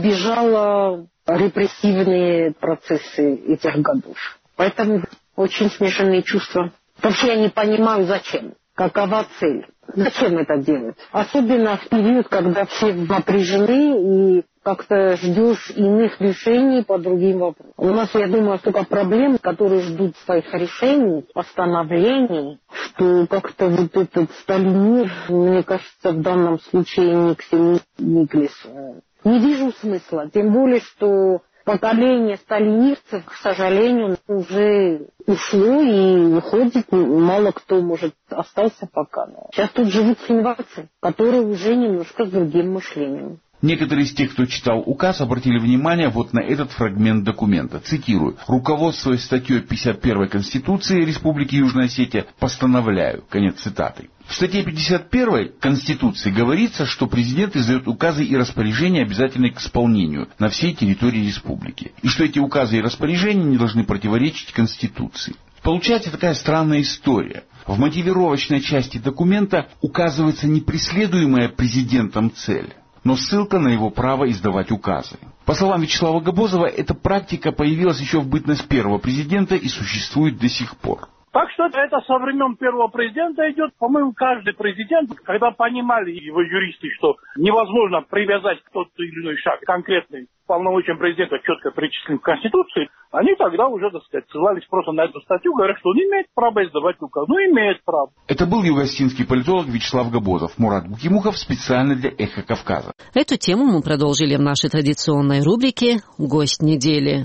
избежала репрессивные процессы этих годов. Поэтому очень смешанные чувства. Вообще я не понимаю, зачем. Какова цель? Зачем это делать? Особенно в период, когда все напряжены и как-то ждешь иных решений по другим вопросам. У нас, я думаю, столько проблем, которые ждут своих решений, постановлений, что как-то вот этот Сталинир, мне кажется, в данном случае ни к селу, ни к лесу. Не вижу смысла, тем более, что поколение сталинирцев, к сожалению, уже ушло и уходит. Мало кто, может, остался пока. Сейчас тут живут цхинвальцы, которые уже немножко с другим мышлением. Некоторые из тех, кто читал указ, обратили внимание вот на этот фрагмент документа. Цитирую. «Руководствуясь статьей пятьдесят первой Конституции Республики Южная Осетия, постановляю». Конец цитаты. В статье пятьдесят первой Конституции говорится, что президент издает указы и распоряжения, обязательные к исполнению на всей территории республики. И что эти указы и распоряжения не должны противоречить Конституции. Получается такая странная история. В мотивировочной части документа указывается не преследуемая президентом цель, но ссылка на его право издавать указы. По словам Вячеслава Габозова, эта практика появилась еще в бытность первого президента и существует до сих пор. Так что это со времен первого президента идет. По-моему, каждый президент, когда понимали его юристы, что невозможно привязать тот или иной шаг конкретный полномочиям президента, четко причислен в Конституции, они тогда уже, так сказать, ссылались просто на эту статью, говорят, что он имеет право издавать указ. Ну, имеет право. Это был юго-осетинский политолог Вячеслав Габозов. Мурат Гукимухов специально для «Эхо Кавказа». Эту тему мы продолжили в нашей традиционной рубрике «Гость недели».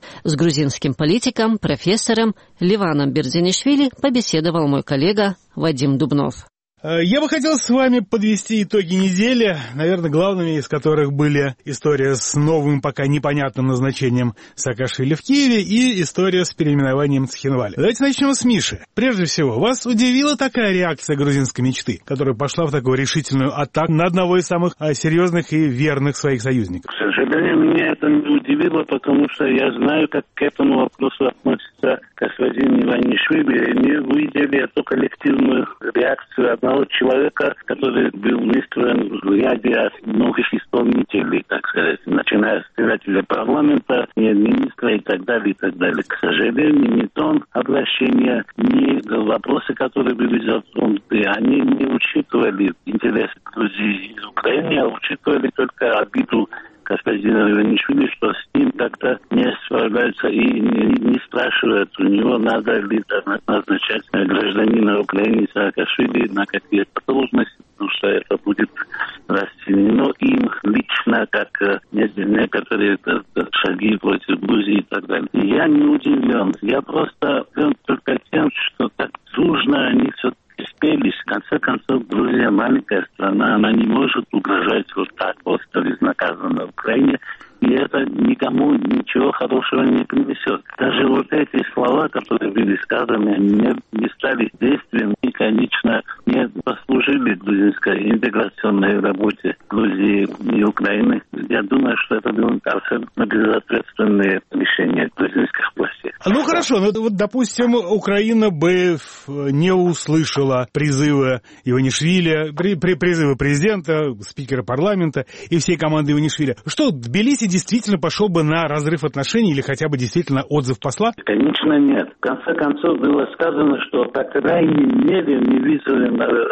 С грузинским политиком, профессором Ливаном Берзинишвили побеседовал мой коллега Вадим Дубнов. Я бы хотел с вами подвести итоги недели, наверное, главными из которых были история с новым, пока непонятным назначением Саакашвили в Киеве и история с переименованием Цхинваля. Давайте начнем с Миши. Прежде всего, вас удивила такая реакция грузинской мечты, которая пошла в такую решительную атаку на одного из самых серьезных и верных своих союзников? К сожалению, меня это не удивило, потому что я знаю, как к этому вопросу относится господин Иванишвили. Они увидели эту коллективную реакцию одного человека, который был выстроен в ряде многих исполнителей, так сказать, начиная с председателя парламента, министра и так далее, и так далее. К сожалению, ни тон обращения, ни вопросы, которые были затронуты, они не учитывали интересы Грузии и Украины, а учитывали только обиду господина Иванишвили, что с ним как-то не справляются и не, не спрашивают у него, надо ли назначать гражданина Украины Саакашвили на какие-то должности, потому что это будет расценено им лично как некоторые шаги против Грузии и так далее. Я не удивлен, я просто только тем, что так дружно они все-таки спелись. В конце концов, Грузия маленькая страна, она не может угрожать вот так просто безнаказанно Украине, и это никому ничего хорошего не принесет. Даже вот эти слова, которые были сказаны, не, не стали действием и, конечно, не послужили грузинской интеграционной работе Грузии и Украины. Я думаю, что это было абсолютно безответственное решение грузинских властей. Ну хорошо, ну вот, допустим, Украина бы не услышала призывы Иванишвили, при, при, призывы президента, спикера парламента и всей команды Иванишвили. Что, Тбилиси действительно пошел бы на разрыв отношений или хотя бы действительно отзыв посла? Конечно, нет. В конце концов, было сказано, что, по крайней мере, не вызвали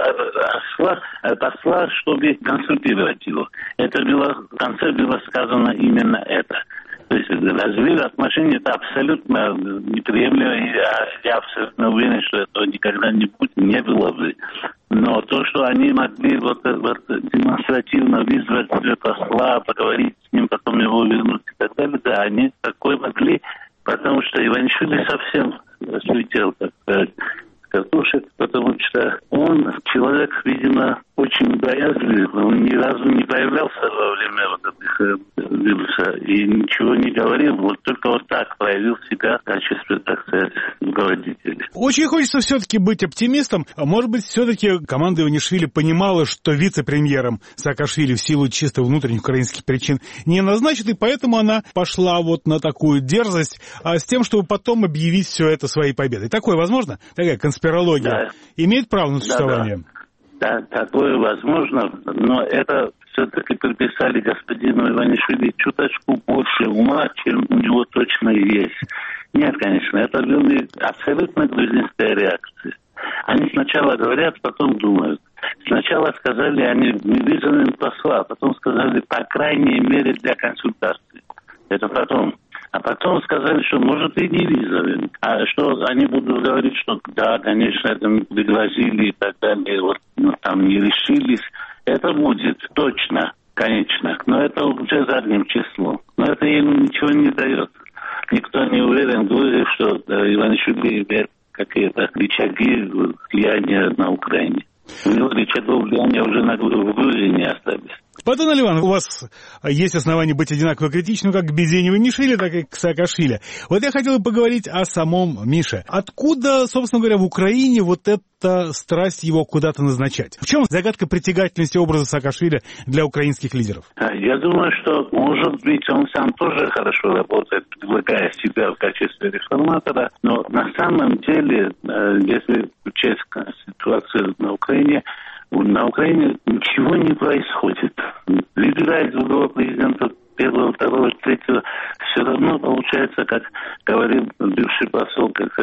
посла, чтобы консультировать его. Это было, в конце было сказано именно это. То есть разрыв отношений — это абсолютно неприемлемо, и я, я абсолютно уверен, что этого никогда не будет, не было бы. Но то, что они могли вот, вот демонстративно вызвать посла, поговорить с ним, потом его вернуть и так далее, да, они такое могли, потому что Иванишвили совсем слетел, как сказать, картошек, потому что он человек, видимо, очень боязливый. Он ни разу не появлялся во время вот этих э, вируса и ничего не говорил. Вот только вот так проявил себя в качестве, так сказать, руководителя. Очень хочется все-таки быть оптимистом. Может быть, все-таки команда Иванишвили понимала, что вице-премьером Саакашвили в силу чисто внутренних украинских причин не назначит, и поэтому она пошла вот на такую дерзость, а с тем, чтобы потом объявить все это своей победой. Такое возможно? Такая конспирология да. имеет право на существование? Да, да. Да, такое возможно, но это все-таки приписали господину Иванишвили чуточку больше ума, чем у него точно есть. Нет, конечно, это была абсолютно грузинская реакция. Они сначала говорят, потом думают. Сначала сказали, они не вызовем посла, потом сказали, по крайней мере, для консультации. Это потом. А потом сказали, что может и не вызовем. А что они будут говорить, что да, конечно, это мы пригласили и так далее, вот ну, там не решились. Это будет точно, конечно, но это уже задним числом. Но это им ничего не дает. Никто не уверен в Грузии, что Иванишвили имеет какие-то рычаги влияния на Украине. У него рычагов влияния уже на, в Грузии не остались. Платон Аливан, у вас есть основания быть одинаково критичным как к Бедзине Иванишвили, так и к Саакашвили. Вот я хотел бы поговорить о самом Мише. Откуда, собственно говоря, в Украине вот эта страсть его куда-то назначать? В чем загадка притягательности образа Саакашвили для украинских лидеров? Я думаю, что, может быть, он сам тоже хорошо работает, предлагая себя в качестве реформатора, но на самом деле, если учесть ситуацию на Украине, на Украине ничего не происходит. Выбирает другого президента, первого, второго, третьего, все равно получается, как говорил бывший посол, как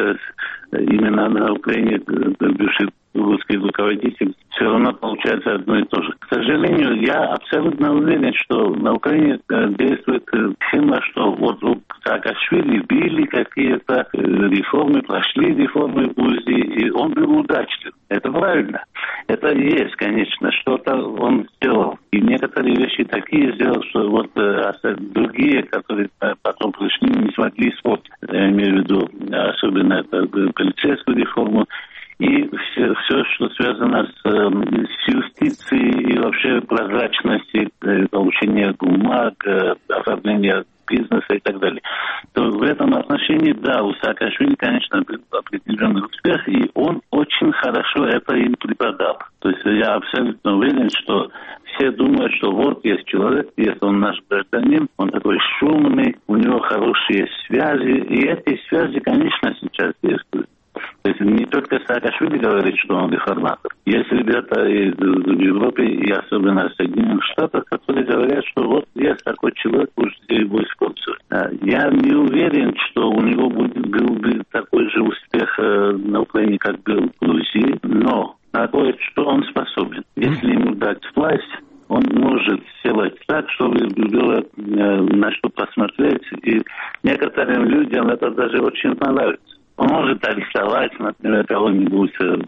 именно на Украине бывший русский руководитель, все равно получается одно и то же. К сожалению, я абсолютно уверен, что на Украине действует схема, что вот у Саакашвили были какие-то реформы, прошли реформы в Грузии, и он был удачлив. Это правильно. Это есть, конечно, что-то он сделал. И некоторые вещи такие сделал, что вот э, другие, которые потом пришли, не смогли исполнить. Я имею в виду особенно это полицейскую реформу. И все, все, что связано с, с юстицией и вообще прозрачностью, получения бумаг, оформления бизнеса и так далее. То в этом отношении, да, у Саакашвили, конечно, был определенный успех, и он очень хорошо это им преподал. То есть я абсолютно уверен, что все думают, что вот есть человек, есть он наш гражданин, он такой шумный, у него хорошие связи, и эти связи, конечно, сейчас действуют. То есть не только Саакашвили говорит, что он реформатор. Есть ребята и в Европе, и особенно в Соединенных Штатах, которые говорят, что вот есть такой человек, пусть его используют. Я не уверен, что у него будет, был бы такой же успех на Украине, как был в Грузии, но на то, что он способен. Если ему дать власть, он может сделать так, чтобы было э, на что посмотреть, и некоторым людям это даже очень понравится. Он может арестовать, например, кого-нибудь в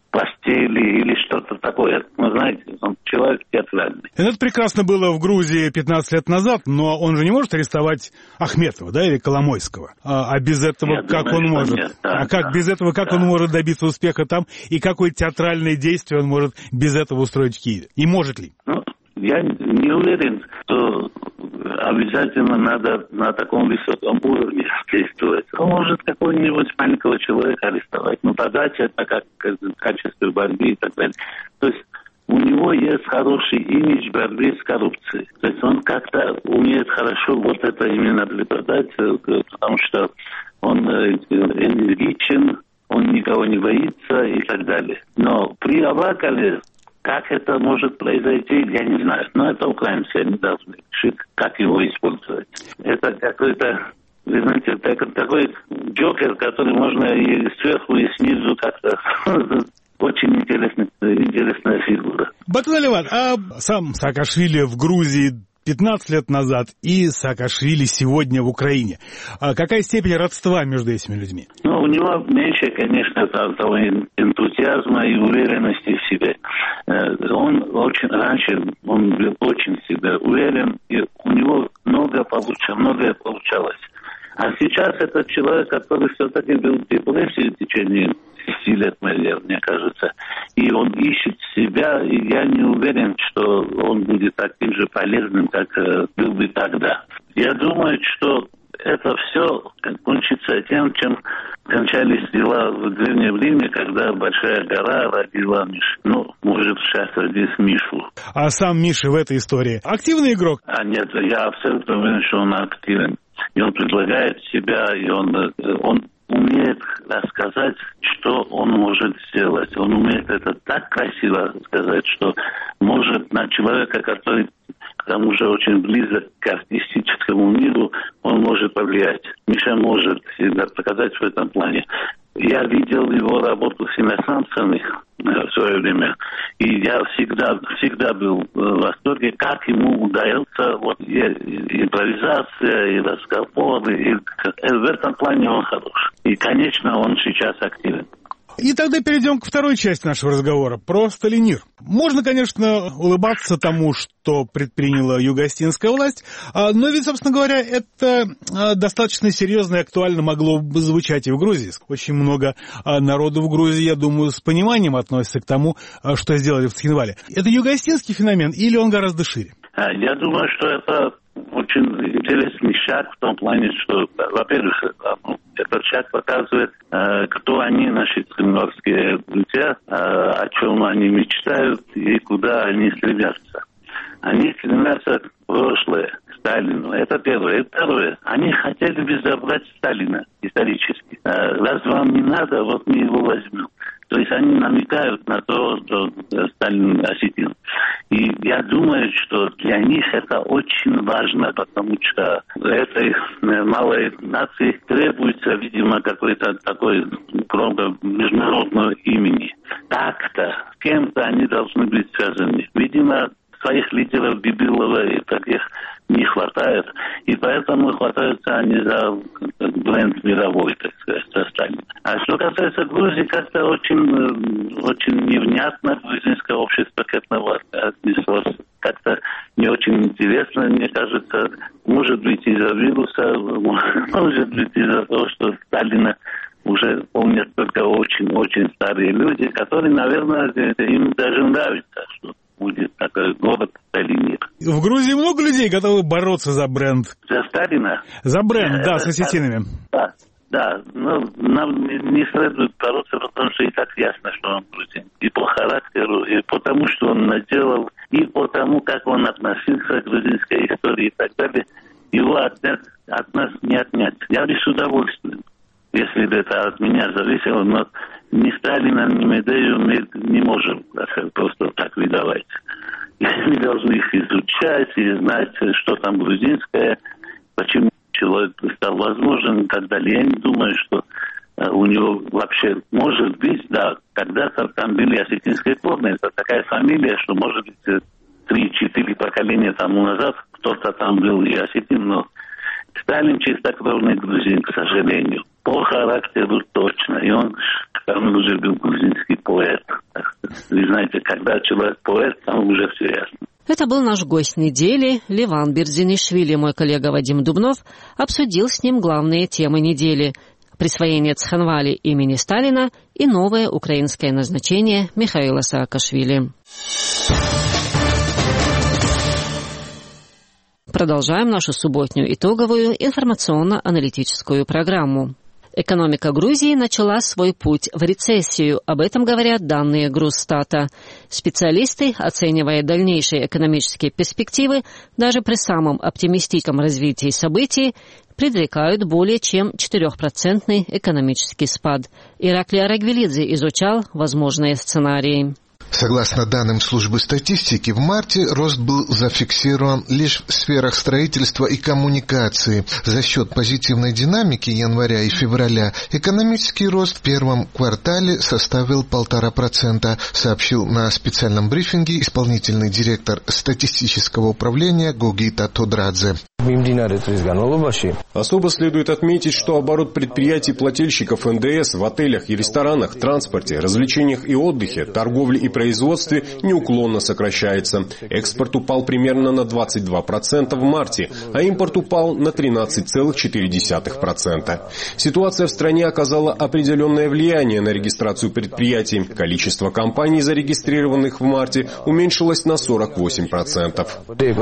постели или что-то такое. Вы знаете, он человек театральный. Это прекрасно было в Грузии пятнадцать лет назад, но он же не может арестовать Ахметова, да, или Коломойского. А, а без этого Я как думаю, он может? Нет, да, а как да, без этого как да. он может добиться успеха там? И какое театральное действие он может без этого устроить в Киеве? И может ли? Ну, я не уверен, что обязательно надо на таком высоком уровне действовать. Он может какого-нибудь маленького человека арестовать, но подать это как в качестве борьбы и так далее. То есть у него есть хороший имидж борьбы с коррупцией. То есть он как-то умеет хорошо вот это именно преподать, потому что он энергичен, он никого не боится и так далее. Но при Авакале как это может произойти, я не знаю. Но это украинцы, они должны решить, как его использовать. Это какой-то, вы знаете, такой джокер, который можно и сверху, и снизу как-то... Очень интересная, интересная фигура. Батон Аливан, а сам Саакашвили в Грузии пятнадцать лет назад и Саакашвили сегодня в Украине. А какая степень родства между этими людьми? Ну, у него меньше, конечно, того энтузиазма и уверенности в себе. Он очень, раньше он был очень в себе уверен, и у него много получалось, многое получалось. А сейчас это человек, который все-таки был в депрессии в течение шести лет, мне кажется. И он ищет себя, и я не уверен, что он будет таким же полезным, как был бы тогда. Я думаю, что это все кончится тем, чем кончались дела в древнее время, когда Большая гора родила Мишу. Ну, может, сейчас родить Мишу. А сам Миша в этой истории активный игрок? А нет, я абсолютно уверен, что он активен. И он предлагает себя, и он, он умеет рассказать, что он может сделать. Он умеет это так красиво сказать, что может на человека, который к тому же очень близок к артистическому миру, он может повлиять. Миша может всегда показать в этом плане. Я видел его работу с иностранцами в свое время, и я всегда, всегда был в восторге, как ему удается вот, и, и импровизация, и разговор, и, и в этом плане он хорош. И, конечно, он сейчас активен. И тогда перейдем к второй части нашего разговора, про Сталинир. Можно, конечно, улыбаться тому, что предприняла юго-остинская власть, но ведь, собственно говоря, это достаточно серьезно и актуально могло бы звучать и в Грузии. Очень много народу в Грузии, я думаю, с пониманием относится к тому, что сделали в Цхинвале. Это юго-остинский феномен или он гораздо шире? Я думаю, что это очень интересный шаг в том плане, что, во-первых, этот шаг показывает, кто они, наши цхинвальские друзья, о чем они мечтают и куда они стремятся. Они стремятся к прошлое, к Сталину. Это первое. И второе. Они хотели бы забрать Сталина исторически. Раз вам не надо, вот мы его возьмем. То есть они намекают на то, что Сталин осетин. И я думаю, что для них это очень важно, потому что этой малой нации требуется, видимо, какой-то такой громко международного имени. Так-то, с кем-то они должны быть связаны. Видимо, своих лидеров Бибилова и таких не хватает, и поэтому хватаются они за бренд мировой, так сказать, за Сталина. А что касается Грузии, как-то очень, очень невнятно грузинское общество к этому отнеслось. Как-то интересно, мне кажется, может быть из-за вируса, может быть из-за того, что Сталина уже помнят только очень-очень старые люди, которые, наверное, им даже нравится, что будет такой город Сталинир. В Грузии много людей готовы бороться за бренд? За Сталина? За бренд, да, с осетинами. Да, да, но нам не следует бороться, потому что и так ясно, что он грузин. И по характеру, и по тому, что он наделал, и по тому, как он относился к грузинской истории и так далее. Его отнять, от нас не отнять. Я бы с удовольствием, если бы это от меня зависело, но ни Сталина, ни Медею мы не можем просто так выдавать. Мы должны их изучать и знать, что там грузинское, почему человек стал возможен и так далее. Я не думаю, что у него вообще может быть, да, когда-то там были осетинские корни. Это такая фамилия, что может быть три-четыре поколения тому назад кто-то там был и осетин, но Сталин чистокровный грузин, к сожалению. По характеру точно. И он, там уже был грузинский поэт. Вы знаете, когда человек поэт, там уже все ясно. Это был наш гость недели Леван Бердзинишвили. Мой коллега Вадим Дубнов обсудил с ним главные темы недели: присвоение Цхинвали имени Сталина и новое украинское назначение Михаила Саакашвили. Продолжаем нашу субботнюю итоговую информационно-аналитическую программу. Экономика Грузии начала свой путь в рецессию. Об этом говорят данные Грузстата. Специалисты, оценивая дальнейшие экономические перспективы, даже при самом оптимистичном развитии событий, предрекают более чем четырехпроцентный экономический спад. Ираклий Арагвелидзе изучал возможные сценарии. Согласно данным службы статистики, в марте рост был зафиксирован лишь в сферах строительства и коммуникации. За счет позитивной динамики января и февраля экономический рост в первом квартале составил полтора процента, сообщил на специальном брифинге исполнительный директор статистического управления Гогита Тодрадзе. Особо следует отметить, что оборот предприятий-плательщиков эн дэ эс в отелях и ресторанах, транспорте, развлечениях и отдыхе, торговле и производстве неуклонно сокращается. Экспорт упал примерно на двадцать два процента в марте, а импорт упал на тринадцать целых четыре десятых процента. Ситуация в стране оказала определенное влияние на регистрацию предприятий. Количество компаний, зарегистрированных в марте, уменьшилось на сорок восемь процентов.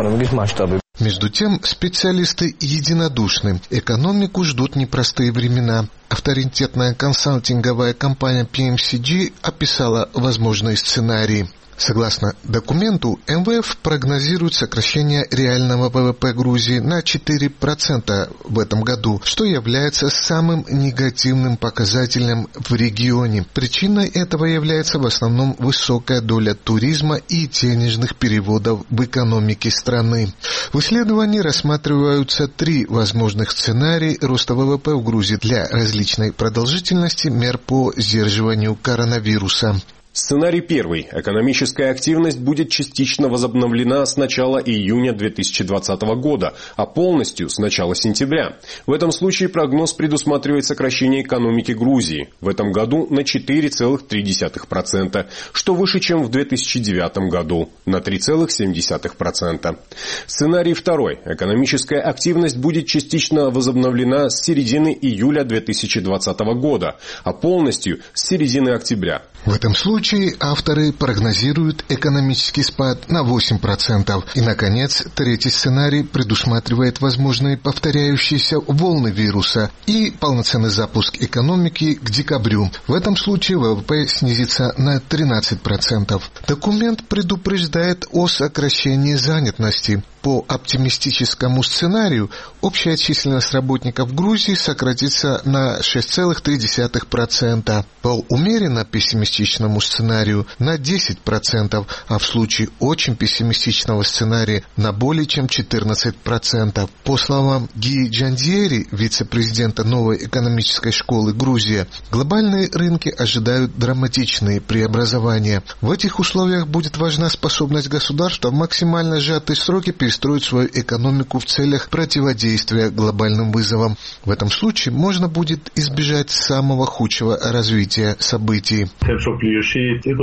Между тем, специалисты единодушны. Экономику ждут непростые времена. Авторитетная консалтинговая компания пи эм си джи описала возможные сценарии. Согласно документу, эм вэ эф прогнозирует сокращение реального вэ вэ пэ Грузии на четыре процента в этом году, что является самым негативным показателем в регионе. Причиной этого является в основном высокая доля туризма и денежных переводов в экономике страны. В исследовании рассматриваются три возможных сценария роста вэ вэ пэ в Грузии для различной продолжительности мер по сдерживанию коронавируса. Сценарий первый. Экономическая активность будет частично возобновлена с начала июня две тысячи двадцатого года, а полностью с начала сентября. В этом случае прогноз предусматривает сокращение экономики Грузии в этом году на четыре целых три десятых процента, что выше, чем в две тысячи девятом году, на три целых семь десятых процента. Сценарий второй. Экономическая активность будет частично возобновлена с середины июля две тысячи двадцатого года, а полностью с середины октября. В этом случае авторы прогнозируют экономический спад на восемь процентов. И, наконец, третий сценарий предусматривает возможные повторяющиеся волны вируса и полноценный запуск экономики к декабрю. В этом случае вэ вэ пэ снизится на тринадцать процентов. Документ предупреждает о сокращении занятости. По оптимистическому сценарию общая численность работников Грузии сократится на шесть целых три десятых процента. По умеренно пессимистичному сценарию на десять процентов, а в случае очень пессимистичного сценария на более чем четырнадцать процентов. По словам Ги Джандиери, вице-президента новой экономической школы Грузия, глобальные рынки ожидают драматичные преобразования. В этих условиях будет важна способность государства в максимально сжатые сроки перестроить свою экономику в целях противодействия глобальным вызовам. В этом случае можно будет избежать самого худшего развития событий.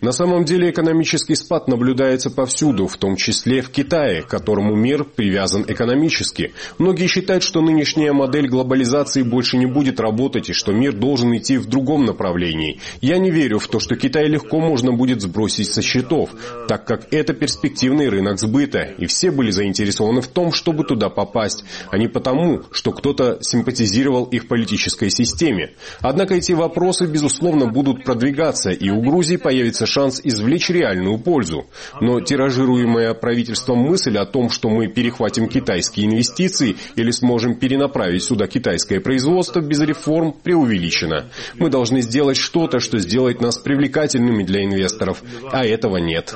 На самом деле экономический спад наблюдается повсюду, в том числе в Китае, к которому мир привязан экономически. Многие считают, что нынешняя модель глобализации больше не будет работать и что мир должен идти в другом направлении. Я не верю в то, что Китай легко можно будет сбросить со счетов, так как это перспективный рынок сбыта, и все были заинтересованы в том, чтобы туда попасть, а не потому, что кто-то симпатизировал их политической системе. Однако эти вопросы, безусловно, будут продвигаться, и у Грузии появится шанс извлечь реальную пользу. Но тиражируемая правительством мысль о том, что мы перехватим китайские инвестиции или сможем перенаправить сюда китайское производство без реформ, преувеличена. Мы должны сделать что-то, что сделает нас привлекательными для инвесторов, а этого нет.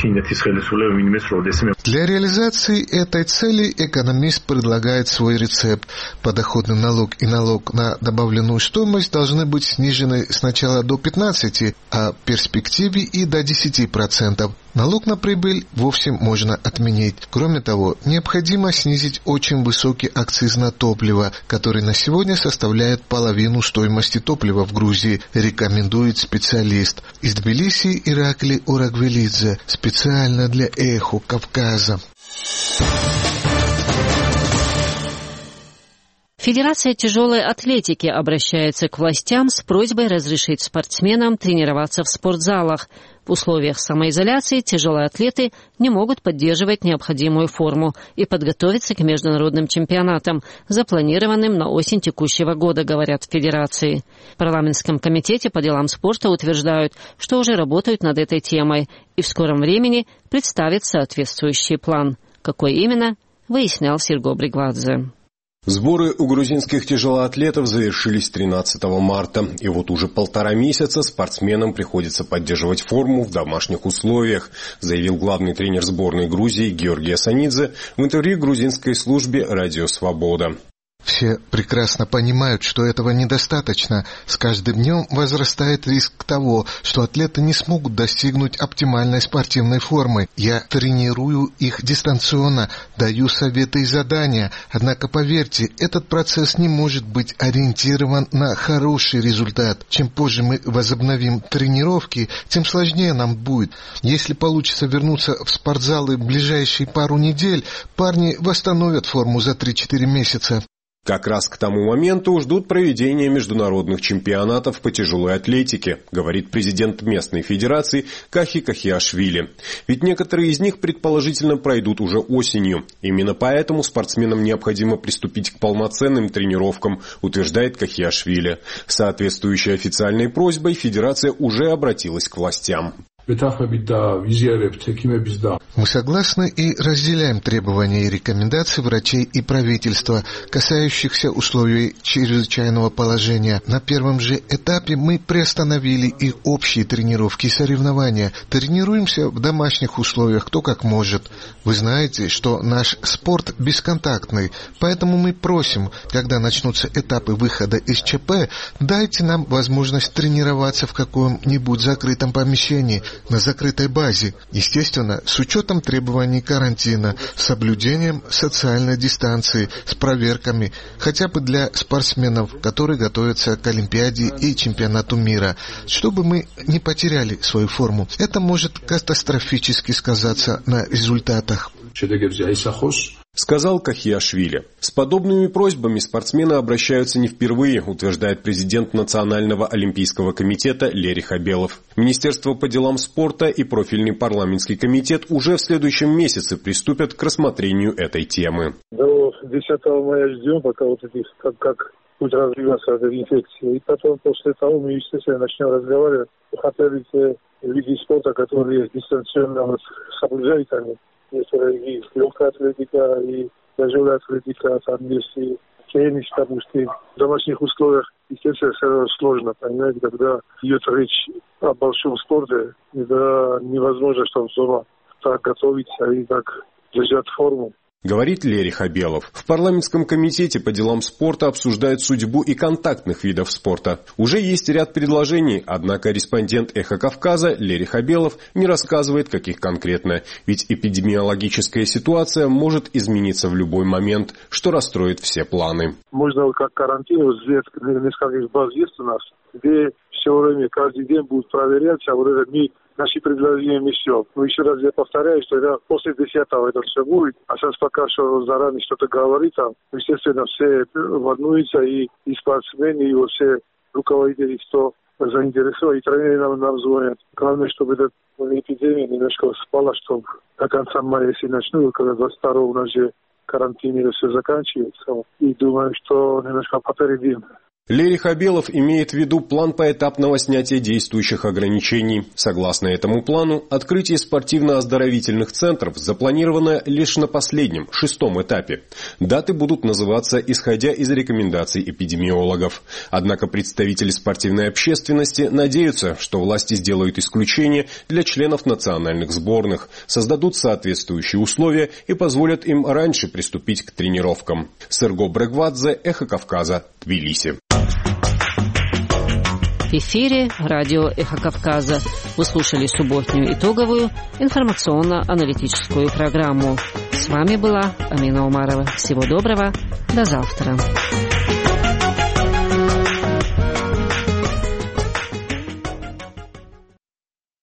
Для реализации этой цели экономист предлагает свой рецепт. Подоходный налог и налог на добавленную стоимость должны быть снижены сначала до пятнадцати процентов, а в перспективе и до десяти процентов. Налог на прибыль вовсе можно отменить. Кроме того, необходимо снизить очень высокий акциз на топливо, который на сегодня составляет половину стоимости топлива в Грузии, рекомендует специалист. Из Тбилиси Иракли Урагвелидзе, специально для «Эхо Кавказа». Федерация тяжелой атлетики обращается к властям с просьбой разрешить спортсменам тренироваться в спортзалах. В условиях самоизоляции тяжелые атлеты не могут поддерживать необходимую форму и подготовиться к международным чемпионатам, запланированным на осень текущего года, говорят в Федерации. В парламентском комитете по делам спорта утверждают, что уже работают над этой темой и в скором времени представят соответствующий план. Какой именно, выяснял Серго Бригвадзе. Сборы у грузинских тяжелоатлетов завершились тринадцатого марта, и вот уже полтора месяца спортсменам приходится поддерживать форму в домашних условиях, заявил главный тренер сборной Грузии Георгий Асанидзе в интервью грузинской службе «Радио Свобода». Все прекрасно понимают, что этого недостаточно. С каждым днем возрастает риск того, что атлеты не смогут достигнуть оптимальной спортивной формы. Я тренирую их дистанционно, даю советы и задания. Однако, поверьте, этот процесс не может быть ориентирован на хороший результат. Чем позже мы возобновим тренировки, тем сложнее нам будет. Если получится вернуться в спортзалы в ближайшие пару недель, парни восстановят форму за три-четыре месяца. Как раз к тому моменту ждут проведения международных чемпионатов по тяжелой атлетике, говорит президент местной федерации Кахи Кахиашвили. Ведь некоторые из них предположительно пройдут уже осенью. Именно поэтому спортсменам необходимо приступить к полноценным тренировкам, утверждает Кахиашвили. Соответствующей официальной просьбой федерация уже обратилась к властям. Мы согласны и разделяем требования и рекомендации врачей и правительства, касающихся условий чрезвычайного положения. На первом же этапе мы приостановили и общие тренировки и соревнования. Тренируемся в домашних условиях, кто как может. Вы знаете, что наш спорт бесконтактный, поэтому мы просим, когда начнутся этапы выхода из ЧП, дайте нам возможность тренироваться в каком-нибудь закрытом помещении, на закрытой базе, естественно, с учетом требований карантина, с соблюдением социальной дистанции, с проверками, хотя бы для спортсменов, которые готовятся к Олимпиаде и чемпионату мира, чтобы мы не потеряли свою форму. Это может катастрофически сказаться на результатах. Сказал Кахиашвили. С подобными просьбами спортсмены обращаются не впервые, утверждает президент Национального олимпийского комитета Лери Хабелов. Министерство по делам спорта и профильный парламентский комитет уже в следующем месяце приступят к рассмотрению этой темы. До десятого мая ждем, пока вот этих, как, как будет развиваться эта инфекция. И потом, после того, мы, естественно, начнем разговаривать. Хотели те виды спорта, которые дистанционно вот, соблюдают они. Некоторые и легкая атлетика, и тяжелая атлетика, там есть и теннис, допустим. В домашних условиях, естественно, все сложно, понимаете, когда идет речь о большом спорте, когда невозможно, чтобы дома так готовиться и так держать форму. Говорит Лери Хабелов. В парламентском комитете по делам спорта обсуждают судьбу и контактных видов спорта. Уже есть ряд предложений, однако респондент «Эхо Кавказа» Лери Хабелов не рассказывает, каких конкретно. Ведь эпидемиологическая ситуация может измениться в любой момент, что расстроит все планы. Можно как карантин, вот здесь несколько баз есть у нас, где все время, каждый день будут проверяться, а вот это мы наши предложения несем. Но еще раз я повторяю, что это после десятого это все будет. А сейчас пока что заранее что-то говорит, там, естественно, все волнуются, и, и спортсмены, и вот все руководители, кто заинтересованы, и тренеры нам, нам звонят. Главное, чтобы эта эпидемия немножко спала, чтобы до конца мая, если начну, когда двадцать второго у нас же карантин все заканчивается. И думаю, что немножко попередим. Лерих Абелов имеет в виду план поэтапного снятия действующих ограничений. Согласно этому плану, открытие спортивно-оздоровительных центров запланировано лишь на последнем, шестом этапе. Даты будут называться исходя из рекомендаций эпидемиологов. Однако представители спортивной общественности надеются, что власти сделают исключение для членов национальных сборных, создадут соответствующие условия и позволят им раньше приступить к тренировкам. Серго Брегвадзе, Эхо Кавказа, Тбилиси. В эфире радио «Эхо Кавказа». Вы слушали субботнюю итоговую информационно-аналитическую программу. С вами была Амина Умарова. Всего доброго. До завтра.